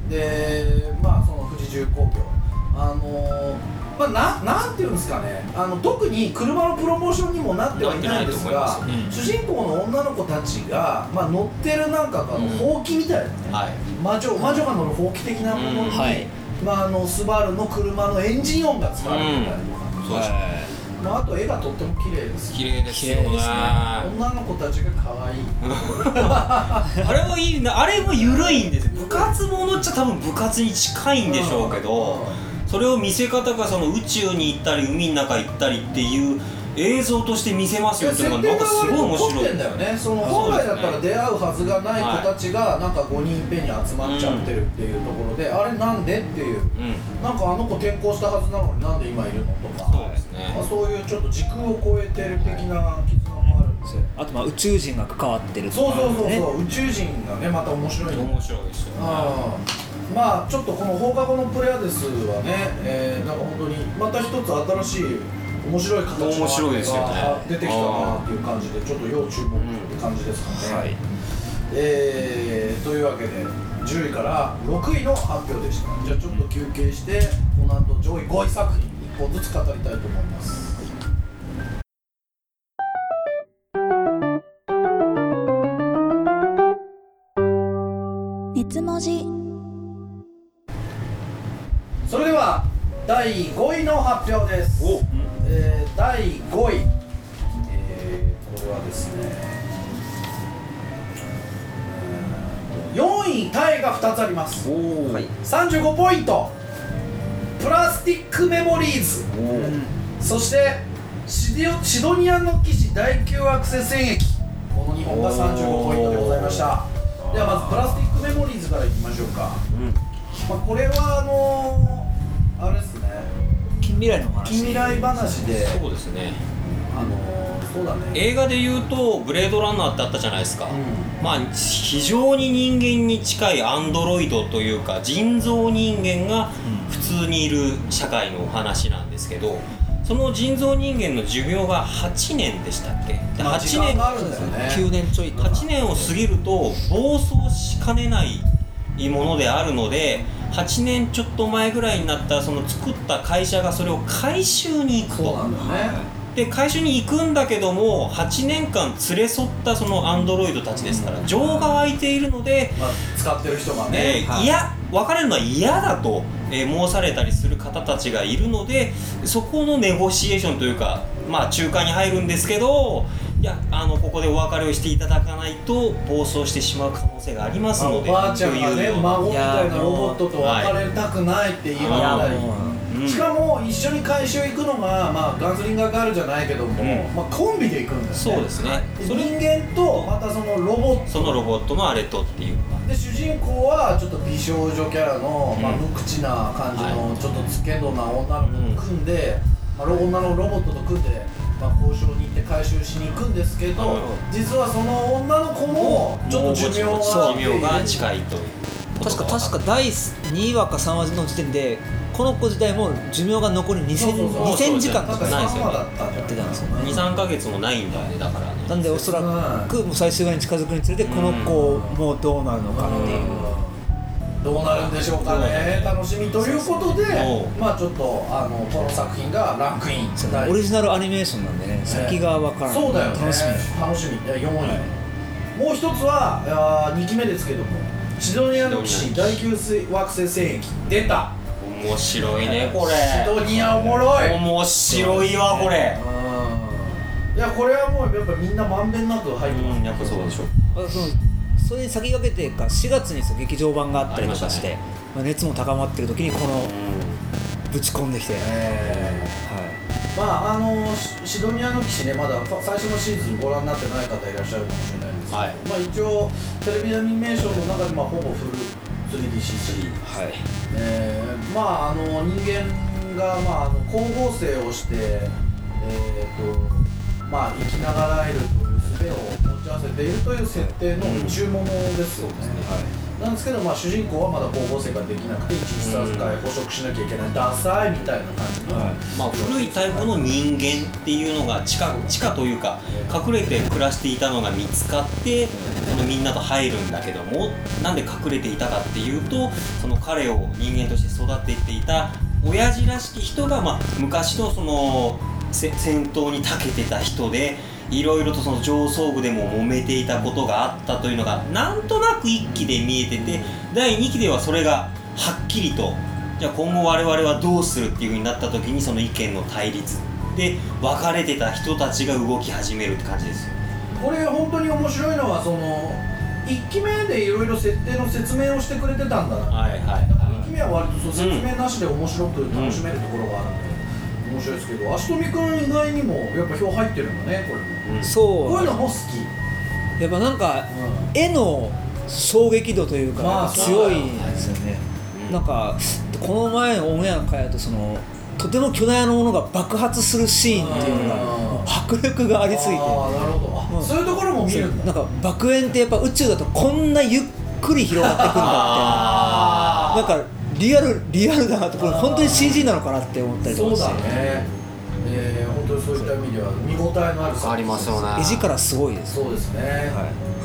で、まあその富士重工業、あのー。まあ、な, なんていうんですかね、あの特に車のプロモーションにもなってはいないんですが、うん、主人公の女の子たちが、まあ、乗ってるなんかあのほうきみたいなね、うん、はい、魔女魔女が乗るほうき的なものに、はい、 まあ、あのスバルの車のエンジン音が使われてたりとか、 うん、そうですね、 まあ、あと絵がとっても綺麗です綺麗ですよね。 女の子たちが可愛いあれもいいな、あれも緩いんです。部活ものっちゃ多分部活に近いんでしょうけど、それを見せ方がその宇宙に行ったり海の中行ったりっていう映像として見せますよっていうのがなんかすごい面白い。 ってんだよね。その本来だったら出会うはずがない子たちがなんかごにんいっぺんに集まっちゃってるっていうところで、うん、あれなんでっていう、うん、なんかあの子転校したはずなのになんで今いるのとか、そうですね、まあ、そういうちょっと時空を超えてる的な絆もあるんですよ。 あとまあ宇宙人が関わってるとか、 そうそうそうそう、宇宙人がねまた面白い面白いですよね。あまあちょっとこの放課後のプレアデスはね、えー、なんか本当にまた一つ新しい面白い形のアニメが出てきたなっていう感じで、ちょっと要注目って感じですかね、うん、はい、えー、というわけでじゅういからろくいの発表でした。じゃあちょっと休憩して、この後上位ごい作品いっぽんずつ語りたいと思います。 熱文字。 それではだいごいの発表です。お、えー、だいごい、えー、これはですね、よんいタイがふたつあります。お、はい、さんじゅうごポイントプラスティックメモリーズ、お、そしてシディオシドニアンの騎士第きゅうアクセ戦役、このにほんがさんじゅうごポイントでございました。ではまずプラスティックメモリーズからいきましょうか、うん、まあ、これはあのー、あれですね、 近未来の話、 近未来話で、 そうですね、 あのー、そうだね、 映画で言うとブレードランナーってあったじゃないですか、うん、まあ非常に人間に近いアンドロイドというか人造人間が普通にいる社会の話なんですけど、その人造人間の寿命がはちねんでしたっけ。ではちねん、 あるんですよね、 きゅうねんちょいとか、 はちねんを過ぎると暴走しかねないものであるので、はちねんちょっと前ぐらいになったその作った会社がそれを回収に行くと。 そうなんだね。 で回収に行くんだけども、はちねんかん連れ添ったそのアンドロイドたちですから、うん、情が湧いているので、 まあ、使ってる人がね、 えーはい、いや別れるのは嫌だと、えー、申されたりする方たちがいるので、そこのネゴシエーションというか、まあ仲介に入るんですけど、いやあのここでお別れをしていただかないと暴走してしまう可能性がありますので、 おばあちゃんがね孫みたいなロボットと別れたくないって言われたり、うん、しかも一緒に回収行くのが、まあ、ガンスリンガーガールじゃないけども、うん、まあ、コンビで行くんですね。 そうですね。 人間とまたそのロボット、 そのロボットのあれとっていうで、主人公はちょっと美少女キャラの、うん、まあ、無口な感じの、はい、ちょっとつけどな女の子と組んで、うん、まあ、女のロボットと組んで、まあ、交渉に行って回収しに行くんですけど、うん、実はその女の子もちょっと寿命が、 寿命が近いという。 確か確かだいにわかさんわの時点でこの子自体も寿命が残りにせんじかんとかないですよね。 やってたんですよね。 にさんかげつもないんだね、だからね。 なんでおそらくもう最終話に近づくにつれてこの子もどうなるのかっていう、 どうなるんでしょうかね、楽しみということで、まあちょっとあのこの作品がランクイン。 オリジナルアニメーションなんでね、先が分からない。 そうだよね、 楽しみ楽しみ。よんい、もう一つはにきめですけども、シドニアの騎士第きゅう惑星戦役出た。 面白いねこれ。 シドニアおもろい。 面白いわこれ。 いやこれはもうやっぱみんなまんべんなく入ってます。 うん、やっぱそうでしょ。 あ、そのそれに先駆けてかしがつに劇場版があったりとかして、ね、まあ、熱も高まってる時にこのぶち込んできて、えー、はい、まああのシドニアの騎士ね、まだ最初のシーズンご覧になってない方いらっしゃるかもしれないんですけど、はい、まあ一応テレビアニメーションの中でまあほぼフル スリーディーシースリー、はい、えー、まああの人間がまああの光合成をして、えーとまあ生きながらえるという術を持ち合わせているという設定の宇宙ものですよね、うん、はい、なんですけど、まあ、主人公はまだ光合成ができなくて一日さんかい捕食しなきゃいけない、ダサいみたいな感じの、はい、まあ、 古いタイプの人間っていうのが地下、地下というか隠れて暮らしていたのが見つかってそのみんなと入るんだけども、なんで隠れていたかっていうと、その彼を人間として育てていた親父らしき人が、まあ、昔のその戦闘に長けてた人で、いろいろとその上層部でも揉めていたことがあったというのがなんとなくいっきで見えてて、だいにきではそれがはっきりとじゃあ今後我々はどうするっていう風になった時にその意見の対立で分かれてた人たちが動き始めるって感じですよ。 これ本当に面白いのはそのいっきめでいろいろ設定の説明をしてくれてたんだな、 はいはいだからにきめは割とそう説明なしで面白く楽しめるところがあるんで、うん、面白いですけど、足富君以外にもやっぱ票入ってるんだねこれも、 うん、 そうこういうのも好き。 やっぱなんか、うん、絵の衝撃度というか、まあ、強いんですよね、うん、なんかこの前のオンエアの回だとそのとても巨大なものが爆発するシーンっていうのが迫力がありすぎて、 ああなるほど、うん、そういうところも見るんだ。 なんか爆炎ってやっぱ宇宙だとこんなゆっくり広がってくんだみたいな、なんかリアルリアルだなと、これ本当に シージー なのかなって思ったりとかして。 そうだね、えー、本当にそういった意味では見応えのあるありますよね。 絵力すごいです。 そうですね、はい、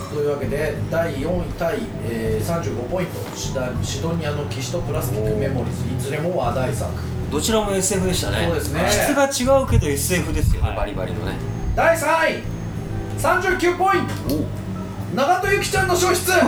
というわけでだいよんい対、えー、さんじゅうごポイントシダシドニアの騎士とプラスティックメモリーズ、いずれも話題作。 どちらも エスエフ でしたね。 そうですね、 質が違うけど エスエフ ですよね、はい、バリバリのね。 だいさんいさんじゅうきゅうポイント長戸ゆきちゃんの消失長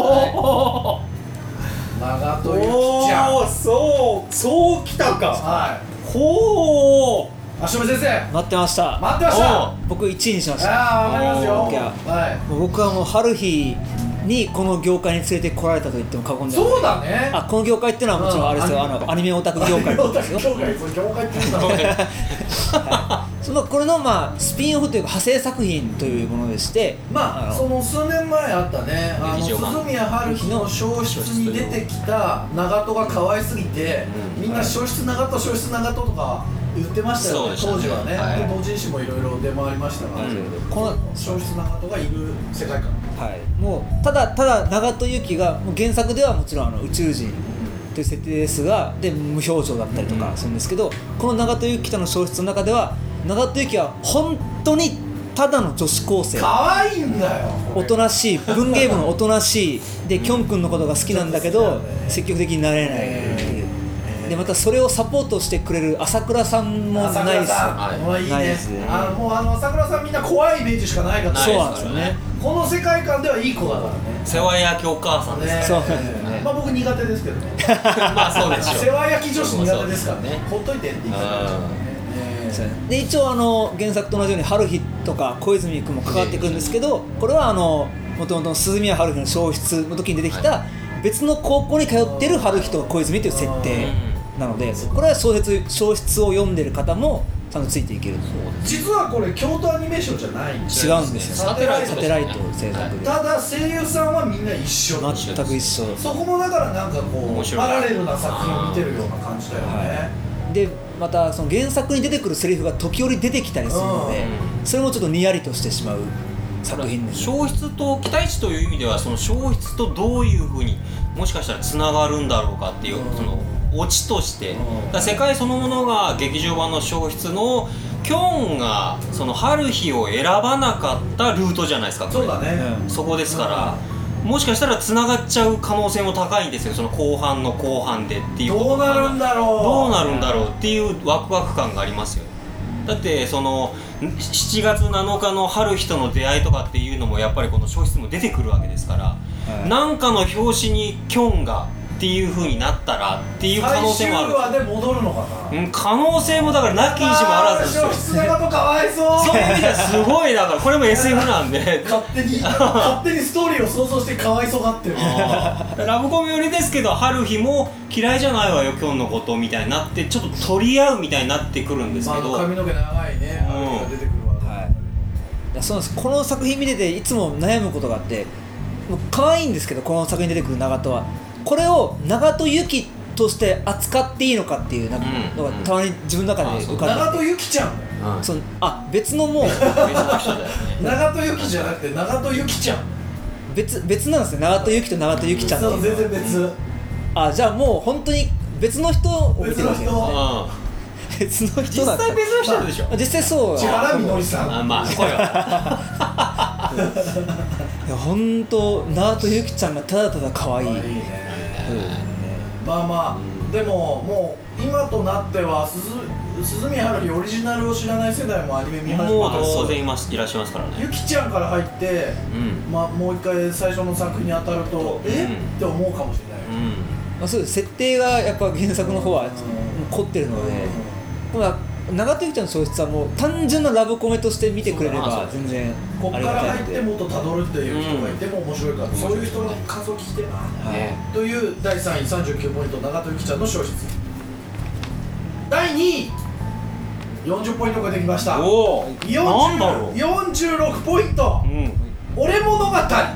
戸ゆきちゃん、 おーそうそうきたか。 はい、 ほー足止先生待ってました。 待ってました。 僕いちいにしました。 ああわかりますよ。 はい、僕はもう春日にこの業界に連れてこられたと言っても過言ではない。 そうだね。 あ、この業界っていうのはもちろんあれですよ、あのアニメオタク業界ですよ。 業界、その業界って言うんだろうね。 はい、そのこれのまあスピンオフというか派生作品というものでして、 まあその数年前あったね、あの鈴宮春日の消失に出てきた長門が可愛すぎて、みんな消失長門消失長門とか言ってましたよね、当時はね。はい、同人誌もいろいろ出回りましたが、うん、この消失長門がいる世界観、 はい、もうただただ長門由紀がもう原作ではもちろんあの宇宙人という設定ですが、で無表情だったりとかするんですけど、うん、この長門由紀との消失の中では長門由紀は本当にただの女子高生、 可愛いんだよ、 おとなしい文芸部のおとなしいできょんくんのことが好きなんだけど、積極的になれないっていう。でまたそれをサポートしてくれる朝倉さんもナイス、 はい、いいね。あのもうあの朝倉さんみんな怖いイメージしかないから、 そうなんですよね。 この世界観ではいい子だからね。 世話焼きお母さんですね。 そうなんですね。 まあ僕苦手ですけどね。 まあそうでしょう。 世話焼き女子苦手ですからね。ほっといてって言い方ですからね。 で一応あの原作と同じように春日とか小泉君も関わってくるんですけど、これはあの元々の鈴宮春日の消失の時に出てきた別の高校に通ってる春日と小泉という設定なので、これは小説消失を読んでる方もちゃんとついていける。 実はこれ京都アニメーションじゃないんですよ。違うんですよ。サテライト制作で。ただ声優さんはみんな一緒。 全く一緒。 そこもだからなんかこうパラレルな作品を見てるような感じだよね。はい、 でまたその原作に出てくるセリフが時折出てきたりするので、うん、それもちょっとにやりとしてしまう作品です。 消失と期待値という意味ではその消失とどういうふうにもしかしたらつながるんだろうかっていう、うん、そのオチとして、うん、世界そのものが劇場版の消失のキョンがその春日を選ばなかったルートじゃないですか。 そうだね。 そこですから、うん、もしかしたらつながっちゃう可能性も高いんですよ。その後半の後半でっていう。 どうなるんだろう。 どうなるんだろうっていうワクワク感がありますよ。だってそのしちがつなのかの春日との出会いとかっていうのもやっぱりこの消失も出てくるわけですから、はい、なんかの表紙にキョンがっていう風になったらっていう可能性もある。 最終話で戻るのかな。 うん、可能性もだからなきにしもあらずですよ。 消失長門かわいそう。 そういう意味ではすごいだからこれも エスエフ なんで勝手に勝手にストーリーを想像してかわいそうがってる。 ラブコメ寄りですけど春日も嫌いじゃないわよキョンのことみたいになってちょっと取り合うみたいになってくるんですけど、 まあ、髪の毛長いね、うん、が出てくるわ、はい、 いやそうなんです。この作品見てていつも悩むことがあって、もう可愛いんですけどこの作品に出てくる長門はこれを長門由紀として扱っていいのかっていうなんかのがたまに自分の中で浮かんで、 長門由紀ちゃんだよ、うん、そのあ別のもう別の人だよね。 長門由紀じゃなくて長門由紀ちゃん別別なんですね。長門由紀と長門由紀ちゃんっていうのはそう全然別、うん、 あじゃあもう本当に別の人を見てるわけですね。別の人だった。 実際別の人でしょ、 まあ、実際そう千原みのりさん。 あまあこれはいや本当長門由紀ちゃんがただただ可愛い。いいね。 まあまあでももう今となっては鈴宮春日オリジナルを知らない世代もアニメ見始めてもう当然いますいらっしゃいますからね。 ゆきちゃんから入って、うんまあ、もう一回最初の作品に当たると、うん、え、うん、って思うかもしれない、 うん、 まあ、そうです設定がやっぱ原作の方は凝ってるので、まあ、長戸由紀ちゃんの小説はもう単純なラブコメとして見てくれれば全然こっから入ってもっとたどるっていう人がいても面白いから、うん、そういう人の感想聞きてな、はい、というだいさんいさんじゅうきゅうポイント長戸由紀ちゃんの小説。だいにいよんじゅっポイントができました。 おーよんじゅうろくポイント、うん、俺物語。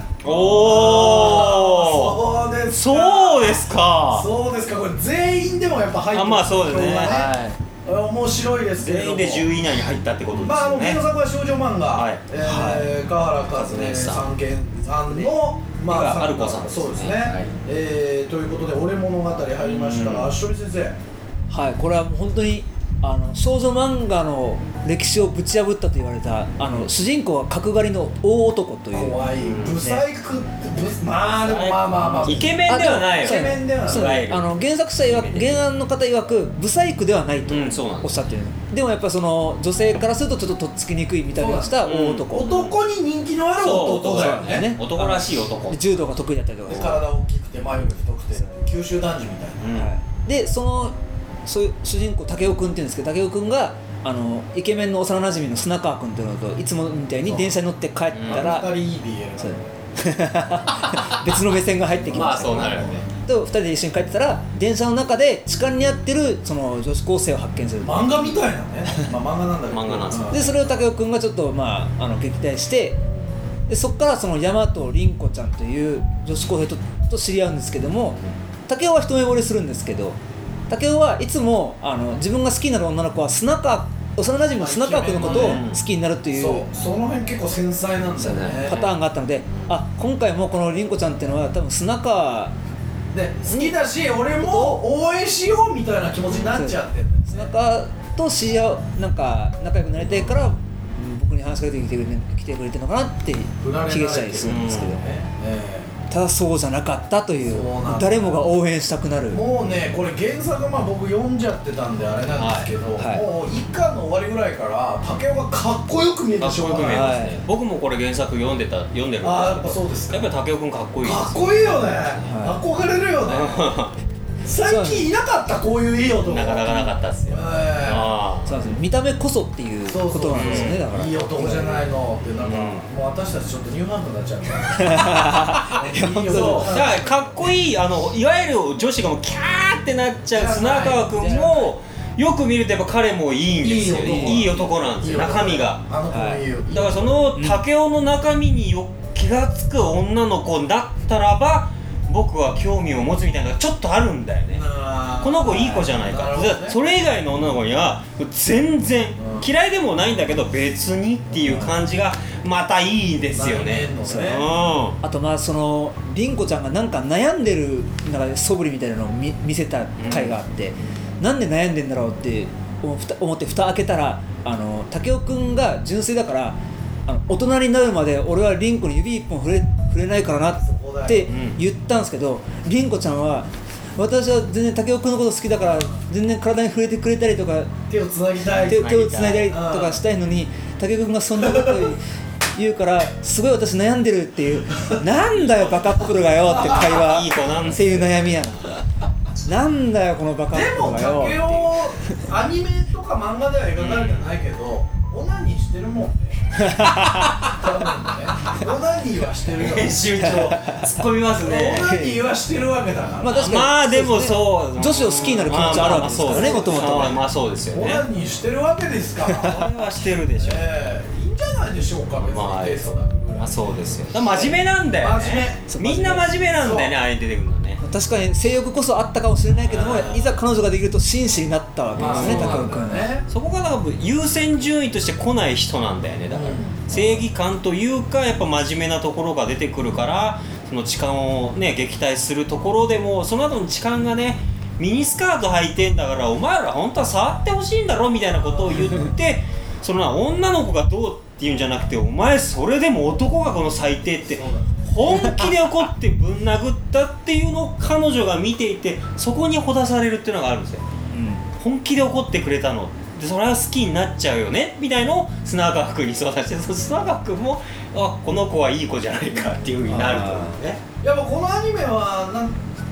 おー、 そうですかそうですかそうですか。これ全員でもやっぱ入ってる。 あ、まあそうですね、 はい、面白いですけれども、 全員でじゅうい以内に入ったってことですよね。 まあ、あの原作は少女漫画、 はいえー、川原和音さん原さんの、まあ、 アルコさんですね。 そうですね、 はい、 えー、ということで俺物語入りましたが、足取先生。 はい、これはもう本当にあの少女漫画の歴史をぶち破ったと言われたあの主人公は角刈りの大男という、 怖いブサイクって、ブまあでもまあまあまあイケメンではないよ。 イケメンではない。 あの原作者曰く原案の方曰くブサイクではないとおっしゃってる、うん、でもやっぱその女性からするとちょっととっつきにくい見た目をした大男、 うん、男に人気のある男だよね。 ね、 男らしい男。 柔道が得意だったりとか、 体大きくて眉毛太くて九州男児みたいな、 うん、はい、でそのそういう主人公武雄君っていうんですけど、武雄君があのイケメンの幼馴染の砂川君っていうのといつもみたいに電車に乗って帰ったら、 ふたりいい ビーエル別の目線が入ってきました、 まあそうなるよね。 とふたりで一緒に帰ってたら電車の中で痴漢に遭ってるその女子高生を発見する。 漫画みたいなね、まあ、漫画なんだけど漫画なんですよ。 でそれを武雄君がちょっと、まあ、あの撃退して、でそこからその大和凛子ちゃんという女子高生 と, と知り合うんですけども、武雄は一目惚れするんですけど、武雄はいつもあの自分が好きになる女の子は砂川幼馴染の砂川君のことを好きになるという、 そうその辺結構繊細なんだよねパターンがあったので、あ今回もこの凛子ちゃんっていうのは多分砂川で好きだし俺も応援しようみたいな気持ちになっちゃってるんだよね。 砂川と知り合うなんか仲良くなりたいから僕に話しかけてきてくれて来てくれてるのかなって卑下したりするんですけど、うんえーただそうじゃなかったという、誰もが応援したくなる。 もうねこれ原作、まあ僕読んじゃってたんであれなんですけど、はいはい、もう一巻の終わりぐらいから武雄がかっこよく見えてしょうがない、 はい、僕もこれ原作読んでた読んでるんですけど、 あやっぱそうですか。 やっぱり武雄君かっこいいです。 かっこいいよね、はい、憧れるよね最近いなかったこういういい男。 なかなかなかったっすよ、えー、 あそうですね、見た目こそっていうことなんですよね。だからいい男じゃないのってなんか、うん、もう私たちちょっとニューハーフになっちゃうからいいよそうだからかっこいいあのいわゆる女子がもうキャーってなっちゃう砂川君もよく見るとやっぱ彼もいいんですよ。いい 男, いい男なんですよ、中身が。 あの子もいいよ、はい、 だからその武雄の中身によ気がつく女の子だったらば僕は興味を持つみたいなのがちょっとあるんだよね。この子いい子じゃないか、ね、それ以外の女の子には全然、うん、嫌いでもないんだけど別にっていう感じがまたいいですよね。 うん、あとまあその凛子ちゃんがなんか悩んでるなんか素振りみたいなのを 見, 見せた回があって、うん、なんで悩んでんだろうって思って蓋開けたらあの武雄くんが純粋だからあの大人になるまで俺は凛子に指一本触れ触れないからなって言ったんですけど、凛子ちゃんは私は全然武雄君のこと好きだから全然体に触れてくれたりとか手をつなぎたい手, 手をつないだりとかしたいのに武雄君がそんなこと言うからすごい私悩んでるっていうなんだよバカップルがよって会話いい子なんっていう悩みやな。なんだよこのバカップルがよ。 でも武雄アニメとか漫画では描かれてないけど、うん、オナニーしてるもんね多分ねオナニーはしてるよ。 編集長突っ込みますね。 オナニーはしてるわけだから。 まあ確かにまあでもそう、 女子を好きになる気持ちあるわけですからね、もともと。 まあそうですよね。 オナニーしてるわけですから。 これはしてるでしょ、 えー、いいんじゃないでしょうか別に、まあ、テストだと。 まあそうですよ。だから真面目なんだよね。真面目。みんな真面目なんだよね、ああいう出てくるのね。 確かに性欲こそあったかもしれないけども、いざ彼女ができると紳士になったわけですね、武雄君ね。 そこがなんか優先順位として来ない人なんだよね。だから、うん、正義感というかやっぱ真面目なところが出てくるから、その痴漢をね撃退するところでもその後の痴漢がねミニスカート履いてんだからお前ら本当は触ってほしいんだろみたいなことを言ってその女の子がどうっていうんじゃなくて、お前それでも男がこの最低って本気で怒ってぶん殴ったっていうのを彼女が見ていて、そこにほだされるっていうのがあるんですよ、うん、本気で怒ってくれたのでそれは好きになっちゃうよねみたいのを砂川君に相談して、その砂川君もあこの子はいい子じゃないかっていう風になると思うね。 やっぱこのアニメはなん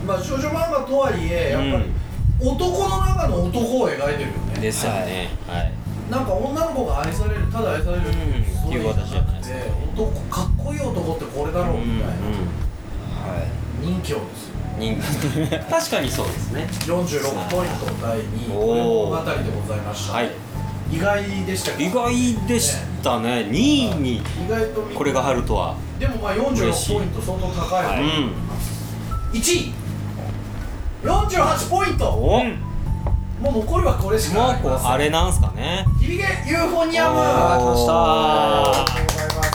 まあ少女漫画とはいえやっぱり男の中の男を描いてるよね。 ですよね。はい。 なんか女の子が愛される、ただ愛されるっていうストーリーじゃなくて、男かっこいい男ってこれだろうみたいな、人気をですよ。 人気確かにそうですね。 よんじゅうろくポイントだいにいこれ物語でございました。はい、意外でしたか？ 意外でしたね。にいにこれが入るとは。 でもまあよんじゅうろくポイント相当高い、はい、うん、いちいよんじゅうはちポイント、うん、もう残りはこれしかない。 もうあれなんすかね。 ヒビゲユーフォニアム。 ありましたー。 ありがとうございます。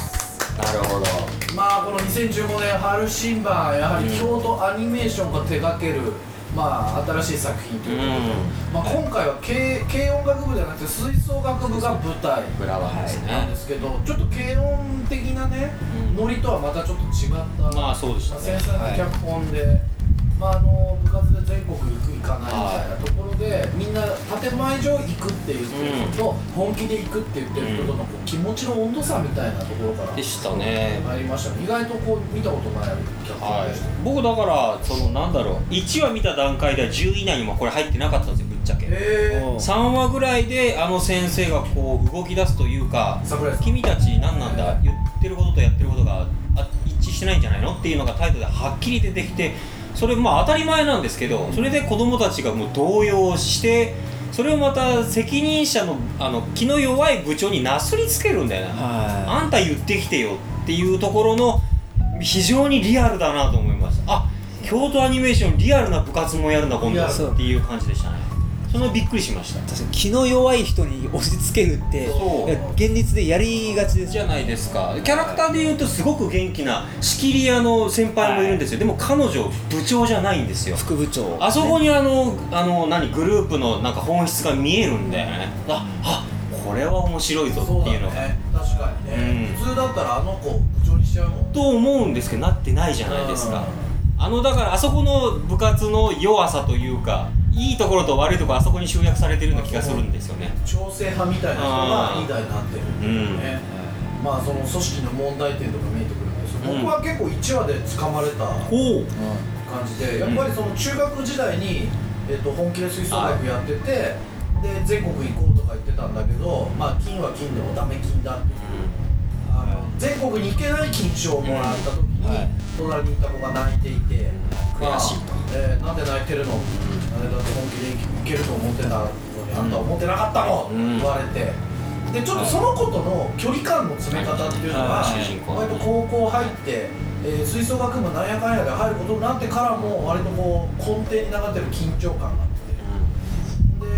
なるほど。まあこのにせんじゅうごねん春新版、やはり京都アニメーションが手掛ける、まあ新しい作品ということで、うん、まあ、今回は軽、軽音楽部ではなくて吹奏楽部が舞台なんですけど、ちょっと軽音的なね、うん、ノリとはまたちょっと違った、 まあそうでしたね、 繊細な脚本で、はい、まあ、あの部活で全国行く行かないみたいなところで、みんな建前上行くって言ってる人と、本気で行くって言ってる人とのこう気持ちの温度差みたいなところからでしたね。 入りましたね。意外とこう見たことない脚本でした、はい、 僕だからそのなんだろう、いちわ見た段階ではじゅうい以内にもこれ入ってなかったんですよ、ぶっちゃけ。さんわぐらいであの先生がこう動き出すというか、君たち何なんだ、言ってることとやってることが一致してないんじゃないのっていうのがタイトルではっきり出てきて、それまあ当たり前なんですけど、それで子供たちがもう動揺して、それをまた責任者のあの気の弱い部長になすりつけるんだよね。あんた言ってきてよっていうところの非常にリアルだなと思いました。あ、京都アニメーションリアルな部活もやるな今度っていう感じでしたね。そのびっくりしました。 確かに気の弱い人に押し付けるって現実でやりがちですじゃないですか。キャラクターでいうとすごく元気な仕切り屋の先輩もいるんですよ。でも彼女部長じゃないんですよ。 副部長。 あそこにあのあの何グループのなんか本質が見えるんだよね。ああ、これは面白いぞっていうのが。 そうだね、確かにね、うん、普通だったらあの子部長にしちゃうもんと思うんですけど、なってないじゃないですか。あのだからあそこの部活の弱さというか、いいところと悪いところあそこに集約されてるような気がするんですよね。 調整派みたいな人がリーダーになってるんですよね、うん、まあその組織の問題点とか見えてくるんですけど、うん、僕は結構いちわで掴まれた感じで、やっぱりその中学時代に、えー、と本気で吹奏楽やってて、で全国行こうとか言ってたんだけど、まあ金は金でもダメ金だっていう、あの全国に行けない金賞をもらった時に、はい、隣にいた子が泣いていて、 悔しいと、 えー、なんで泣いてるの、うん、あれだって本気でいけると思ってたのに、あんた思ってなかったの、うん、って言われて、でちょっとその子との距離感の詰め方っていうのが、割と高校入って、えー、吹奏楽部なんやかんやで入ることになってからも割とこう根底に流れてる緊張感があって、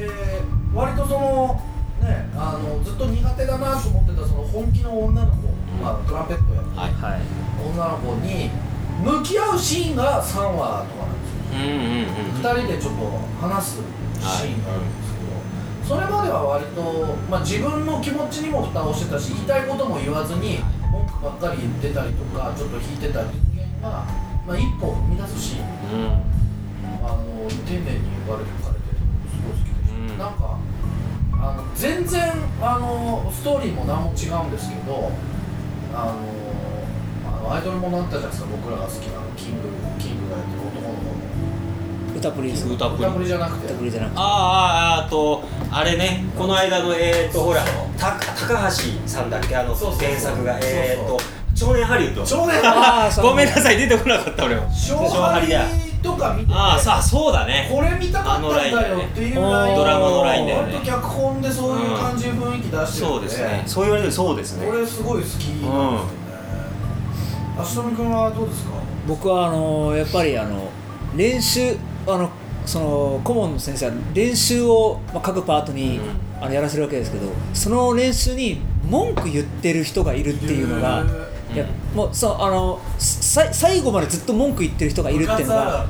で割とそのね、あのずっと苦手だなと思ってたその本気の女の子、うん、まあ、トランペットやってる、はいはい、女の子に向き合うシーンがさんわとかなんですよ、うんうんうん、ふたりでちょっと話すシーンがあるんですけど、はい、それまでは割と、まあ、自分の気持ちにも蓋をしてたし、言いたいことも言わずに文句ばっかり言ってたりとか、ちょっと引いてた人間が、まあ、一歩踏み出すシーン、うん、あの丁寧に言われて書かれてるのすごい好きでした、うん、なんかあの全然あのストーリーも何も違うんですけど、あのあのアイドルものあったじゃないですか、僕らが好きなキングキングがやってる男の子の歌プリですか。 歌プリ、歌プリじゃなくて、 歌プリじゃなくて、 ああ、あとあれね、この間のえーとほらた高橋さんだっけ、あの原作がえーと少年ハリウッド。 少年ごめんなさい、出てこなかった俺は。 少ハリとか見てて、 ああ、さあそうだね、 これ見たかったんだよっていうライン、 ドラマのラインだよね。 割と脚本でそういう感じ、うん、雰囲気出してるんで、 そうですね、そう言われるとそうですね。 これすごい好きなんですよね、うん、足富君はどうですか。 僕はあのやっぱりあの練習、あのその顧問の先生は練習を、まあ、各パートに、うん、あのやらせるわけですけど、その練習に文句言ってる人がいるっていうのが、いやもうそうあのさ最後までずっと文句言ってる人がいるっていうのが、うん、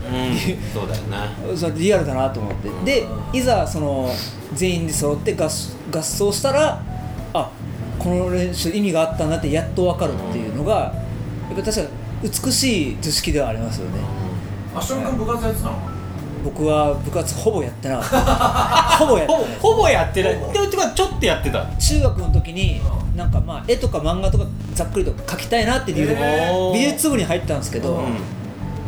そうだよねそれリアルだなと思って、でいざその全員で揃って合合奏したら、あ、この練習意味があったんだってやっと分かるっていうのが、やっぱ確かに美しい図式ではありますよね。 あしょみ君部活やってたの？ 僕は部活ほぼやってなかったほぼやってないほぼやってないっていうかちょっとやってた。 中学の時になんかまあ絵とか漫画とかざっくりと描きたいなっていう理由で美術部に入ったんですけど、うん、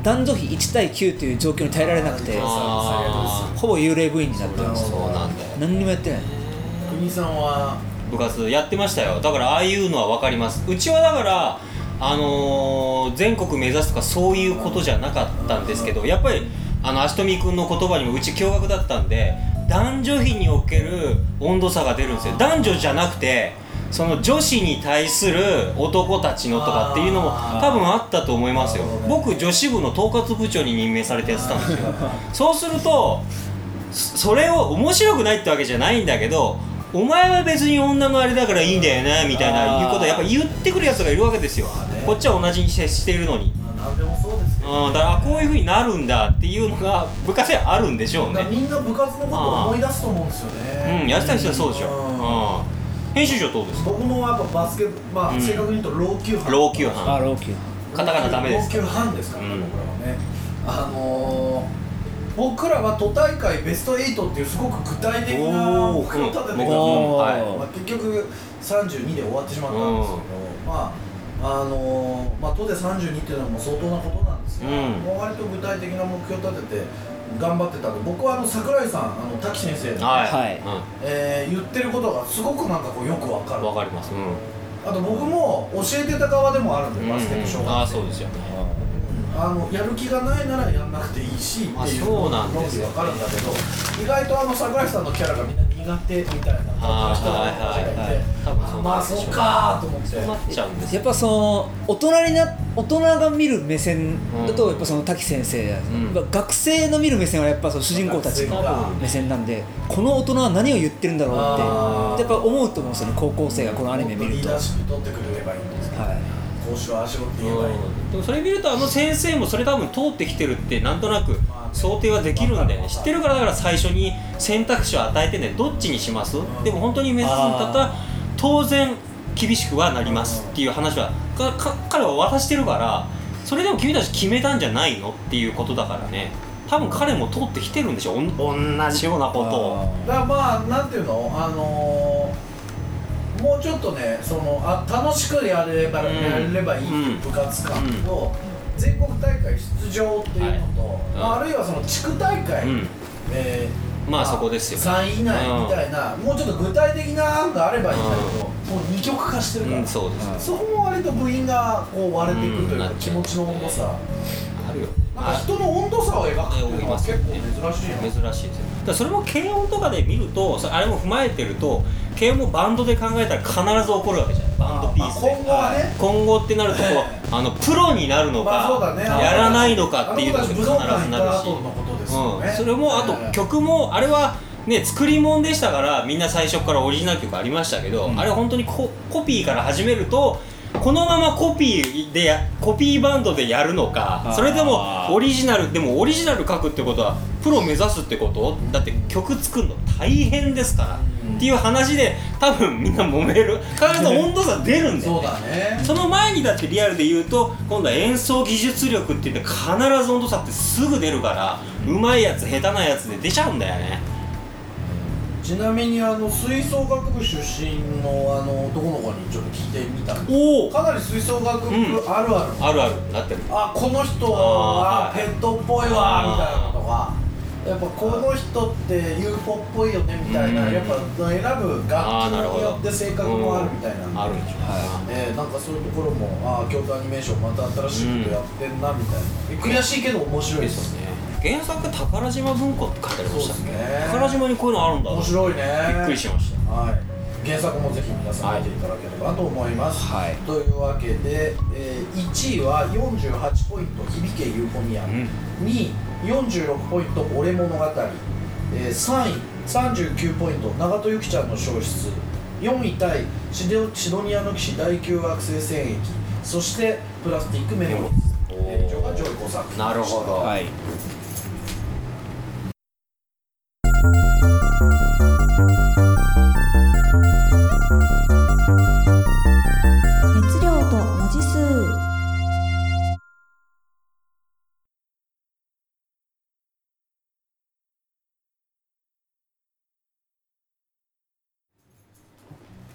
男女比いちたいきゅうという状況に耐えられなくてあほぼ幽霊部員になってるんですよ。 そうなんだよ。 何にもやってない。 国さんは部活やってましたよ。だからああいうのは分かります。うちはだからあのー、全国目指すとかそういうことじゃなかったんですけど、やっぱりあの足富君の言葉にもうち共学だったんで、男女比における温度差が出るんですよ。男女じゃなくてその女子に対する男たちのとかっていうのも多分あったと思いますよ。僕女子部の統括部長に任命されてやってたんですよ。そうするとそれを面白くないってわけじゃないんだけど、お前は別に女のあれだからいいんだよねみたいないうことをやっぱ言ってくるやつがいるわけですよ。こっちは同じに接しているのに。 何でもそうですけど、 うん、だからこういう風になるんだっていうのが部活ではあるんでしょうね。 みんな部活のことを思い出すと思うんですよね。 うん、やってた人はそうでしょ。 うんうん編集長どうですか？ 僕もやっぱバスケ、まあ、 うん正確に言うと老朽班。 老朽あ班老朽カタカナダメです老朽班ですからね、 うん僕らはね。あのー、僕らは都大会ベストはちっていうすごく具体的な目標を立ててたんですよ、 うんはいまあ、結局さんじゅうにで終わってしまったんですけど、まああのーまあ、都でさんじゅうにっていうのはもう相当なことなんですが、 うんもう割と具体的な目標を立てて頑張ってたんで、僕はあの桜井さん、あの滝先生の、 はい、 はいうえー言ってることがすごくなんかこうよくわかん、 る。 わかります。うんあと僕も教えてた側でもあるんで、バスケット小学生、 うんうん、ああそうですよね。 あのやる気がないならやんなくていいしっていうあそうなんですよわかるんだけど、意外とあの桜井さんのキャラがみんな苦手みたいなあー人がはいはいはいいて、 多分そうまあそうかーと思って。 そうなっちゃうんですよ。 やっぱその大人にな大人が見る目線だとうんやっぱその滝先生、 うんやっぱ学生の見る目線はやっぱその主人公たちの学生か目線なんで、この大人は何を言ってるんだろうあーってやっぱ思うと思うんですよね。高校生がこのアニメ見ると。 リーダーシップ取ってくれればいいんですけど、 はい講師は足をって言えばいいのに。 うん、でもそれ見るとあの先生もそれ多分通ってきてるってなんとなく想定はできるんだよね。知ってるからだから最初に選択肢を与えてね、どっちにします、でも本当に目指すんだったら当然厳しくはなりますっていう話はかか彼は渡してるから、それでも君たち決めたんじゃないのっていうことだからね。多分彼も通ってきてるんでしょ、おん同じようなことを。 だからまあなんていうの、あのーもうちょっとね、そのあ楽しくやれば、 うんやればいいっていう部活感と、全国大会出場っていうのと、 はいまあ、あるいはその地区大会、 うんえーまあそこですよねさんい以内みたいな、もうちょっと具体的な案があればいいんだけど、もう二極化してるから、 うん、そうです、 そこも割と部員がこう割れていくというか、 うん気持ちの温度差、 あるよ。 なんか人の温度差を描くっていうのは結構珍しいな。 珍しいですよ。だからそれも軽音とかで見ると、それあれも踏まえてると、軽音もバンドで考えたら必ず起こるわけじゃん、バンドピースで。 今後はね、 今後ってなるとこうあのプロになるのか、 まあそうだね、 やらないのかっていうのが必ずあの子たち武道館行ったなるし、 後のことですよね、 うん、それもあとええ曲もあれはね作り物でしたからみんな最初からオリジナル曲ありましたけど、 うんあれは本当にココピーから始めるとこのままコピーでやコピーバンドでやるのか、 あーそれでもオリジナルでもオリジナル書くってことはプロ目指すってことだって曲作るの大変ですから、 うんっていう話で多分みんな揉める必ず温度差出るんだよそうね。 だね。 その前にだってリアルで言うと今度は演奏技術力って言って必ず温度差ってすぐ出るから上手いやつ下手なやつで出ちゃうんだよね。 ちなみにあの吹奏楽部出身のあの男の子にちょっと聞いてみたんです。 おおかなり吹奏楽部あるある、 あるあるなってる。 あ、この人はあーペットっぽいわみたいなのとか、やっぱこの人って ユーフォー っぽいよねみたいな、 うんやっぱ選ぶ楽器によって性格もあるみたいな、 あるんでしょうはえー、なんかそういうところも、ああ京都アニメーションまた新しいことやってんなみたいな、悔しいけど面白いですね。原作宝島文庫って書いてありましたっけ、 そうですね宝島にこういうのあるんだ。 面白いね。 びっくりしました。 はい、原作もぜひ皆さん見ていただければと思います、 はいというわけで、えー、いちいはよんじゅうはちポイント響けユーフォニア、 うんにいよんじゅうろくポイント俺物語、えー、さんいさんじゅうきゅうポイント長門ゆきちゃんの消失、よんいタイシドシドニアの騎士第きゅう惑星戦役、そしてプラスティックメモリーズ、えー以上が上位ごさく品でした。 なるほどはい熱量と文字数。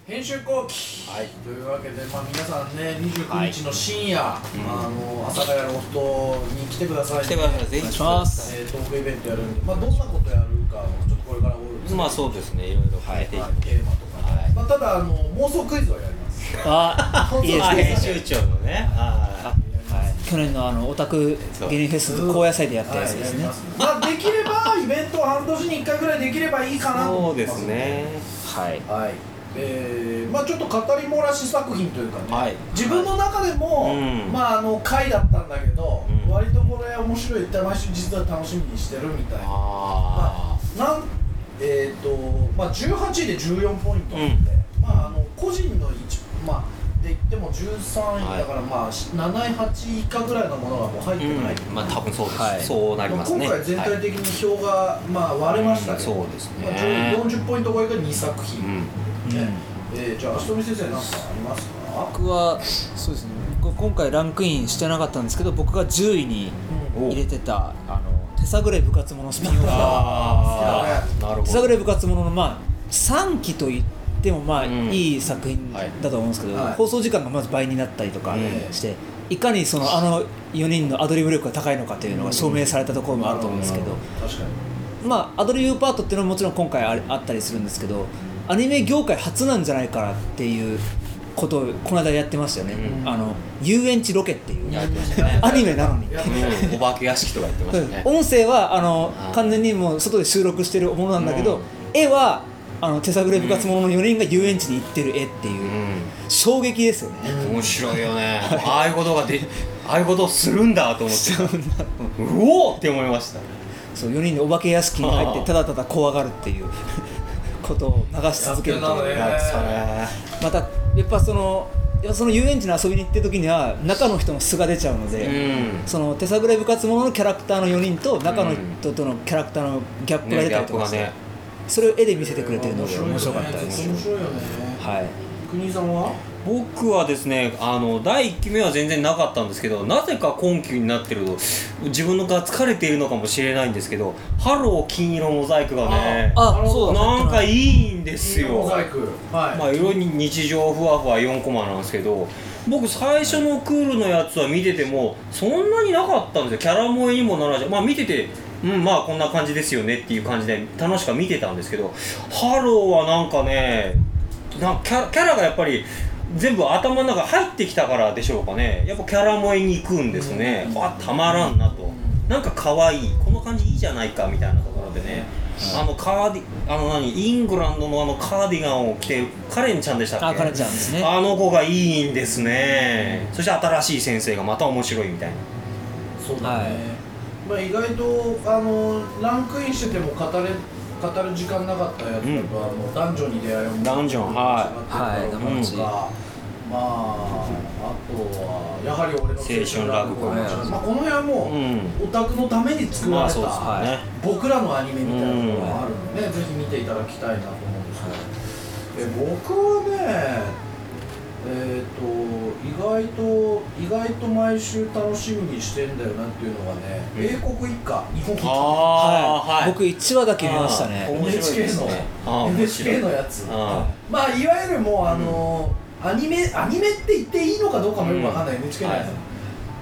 編集後期、はい、というわけで、まあ、皆さんねにじゅうくにちの深夜、はい、あの阿佐ヶ谷ロフトに来てください、ね、 来てください、ぜひお願いします、 えー、トークイベントやるんで、まあ、どんなことやるかちょっとこれからまあそうですね、いろいろ変えていく、はい、 テーマとか、ね、はい、まあ、ただあの妄想クイズはやります。 あ、いいですね。 編集長のね、ああ、 はい、去年のあのオタク芸人フェス高野祭でやったやつですね。はい、 まあできればイベント半年にいっかいぐらいできればいいかなと思ってます。 そうですね。 はい。 はい。えー、まあちょっと語り漏らし作品というかね、はい、自分の中でも、はい、まああの回だったんだけど、うん、割とこれ面白いって毎週実は楽しみにしてるみたいな。あまあなんえっ、ー、とまあじゅうはちいでじゅうよんポイントなんで、うん、まああの個人の一まあで言ってもじゅうさんいだからまあなないはち以下ぐらいのものがもう入ってない、 うん、まあ多分そうです、はい、そうなりますね。 今回全体的に票がまあ割れましたけど、 うん、そうですね、 まあ、よんじゅうポイント超えがにさく品、うんね、えー、じゃあ足富先生何かありますか？ 僕はそうですね、今回ランクインしてなかったんですけど、僕がじゅういに入れてた、うん、あの手探れ部活者スピンオフが手探れ部活者のまあさんきと言ってもまあ、うん、いい作品だと思うんですけど、はい、放送時間がまず倍になったりとかして、うん、いかにそのあのよにんのアドリブ力が高いのかというのが証明されたところもあると思うんですけど、 確かにまあアドリブパートっていうのはもちろん今回 あ, あったりするんですけど、アニメ業界初なんじゃないかなっていうことをこの間やってましたよね、うん、あの遊園地ロケっていう、ね、アニメなのに、 うん、お化け屋敷とかやってましたね。 音声はあの完全にもう外で収録してるものなんだけど、うん、絵はあの手探れ部活者のよにんが遊園地に行ってる絵っていう、うん、衝撃ですよね。 面白いよね。ああいうことがでああいうことをするんだと思ってうおーって思いました。 そうよにんでお化け屋敷に入ってただただ怖がるっていうことを流し続けるという、ね、またやっぱそのその遊園地に遊びに行ってる時には中の人の素が出ちゃうので、うん、その手探れ部活者のキャラクターのよにんと中の人とのキャラクターのギャップが出たりとかして、ね、それを絵で見せてくれてるので面白かったです。 面白いよね。 はい。 国井さんは？ 僕はですね、あのだいいっきめは全然なかったんですけど、なぜか今期になってると自分のが疲れているのかもしれないんですけど、ハロー金色モザイクがね、 ああそうなんかいいんですよ。 モザイク、はい、 まあ色に日常ふわふわよんコマなんですけど、僕最初のクールのやつは見ててもそんなになかったんですよ。キャラ萌えにもならない、まあ見ててうん、まあこんな感じですよねっていう感じで楽しく見てたんですけど、ハローはなんかね、なんかキャラ、キャラがやっぱり全部頭の中入ってきたからでしょうかね。やっぱキャラ萌えに行くんですね。うん、あ、たまらんなと。なんか可愛い、この感じいいじゃないかみたいなところでね。うん、あのカーディ、あの何、イングランドのあのカーディガンを着てるカレンちゃんでしたっけ？ あ、カレンちゃんですね。 あの子がいいんですね。うん、そして新しい先生がまた面白いみたいな。 そうだね。はい、まあ、意外とあのランクインしてても語れ語る時間なかったやつだと、うん、あの男女に出会いをダンジョン、はいはい、 とか、まああとはやはり俺の青春ラブコメ、 まあこの辺はもう、うん、オタクのために作られた、まあね、僕らのアニメみたいなものがあるんで、ね、うん、ぜひ見ていただきたいなと思うんですけど、え僕はね。えー、と意外と意外と毎週楽しみにしてんだよなっていうのがね、うん、英国一家日本一家、 はい、はい、僕いちわだけ見ましたね。 エヌエイチケー の エヌエイチケー のやつ、まあいわゆるもうあの、うん、アニメアニメって言っていいのかどうかもよくわかんない、うん、エヌエイチケー のやつ、はい、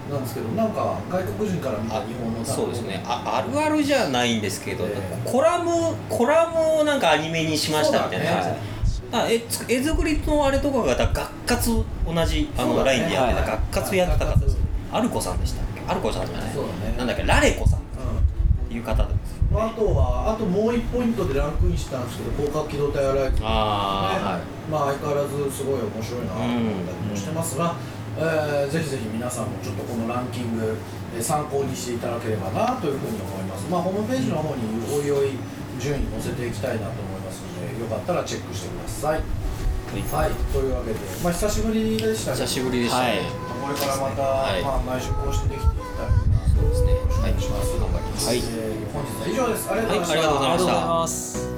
なんですけど、なんか外国人から見た日本のそうですね、あ、あるあるじゃないんですけど、えー、コラムコラムをなんかアニメにしましたみたいなやつ、あえ絵作りのあれとかが学活同じあのラインでやってた、学活やってた方です。アルコさんでしたっけ？アルコさんじゃない、そうだね、なんだっけ、ラレコさんっていう方です、 ね。あとはあともういちポイントでランクインしたんですけど、広角機動隊アライブ、ね、あ、はい、まあ相変わらずすごい面白いなと思ったりもしてますが、うん、えー、ぜひぜひ皆さんもちょっとこのランキング、えー、参考にしていただければなというふうに思います。まあホームページの方においおい順位載せていきたいなと思いますので、よかったらチェックしてください。はい、というわけで、まあ久しぶりでしたね。 久しぶりでしたね。 これからまた、はい、まあ毎週こうしてできていきたいなと、 そうですね。 お願いします。 頑張ります。 はい、えー、本日は以上です。ありがとうございました。 はい、ありがとうございました。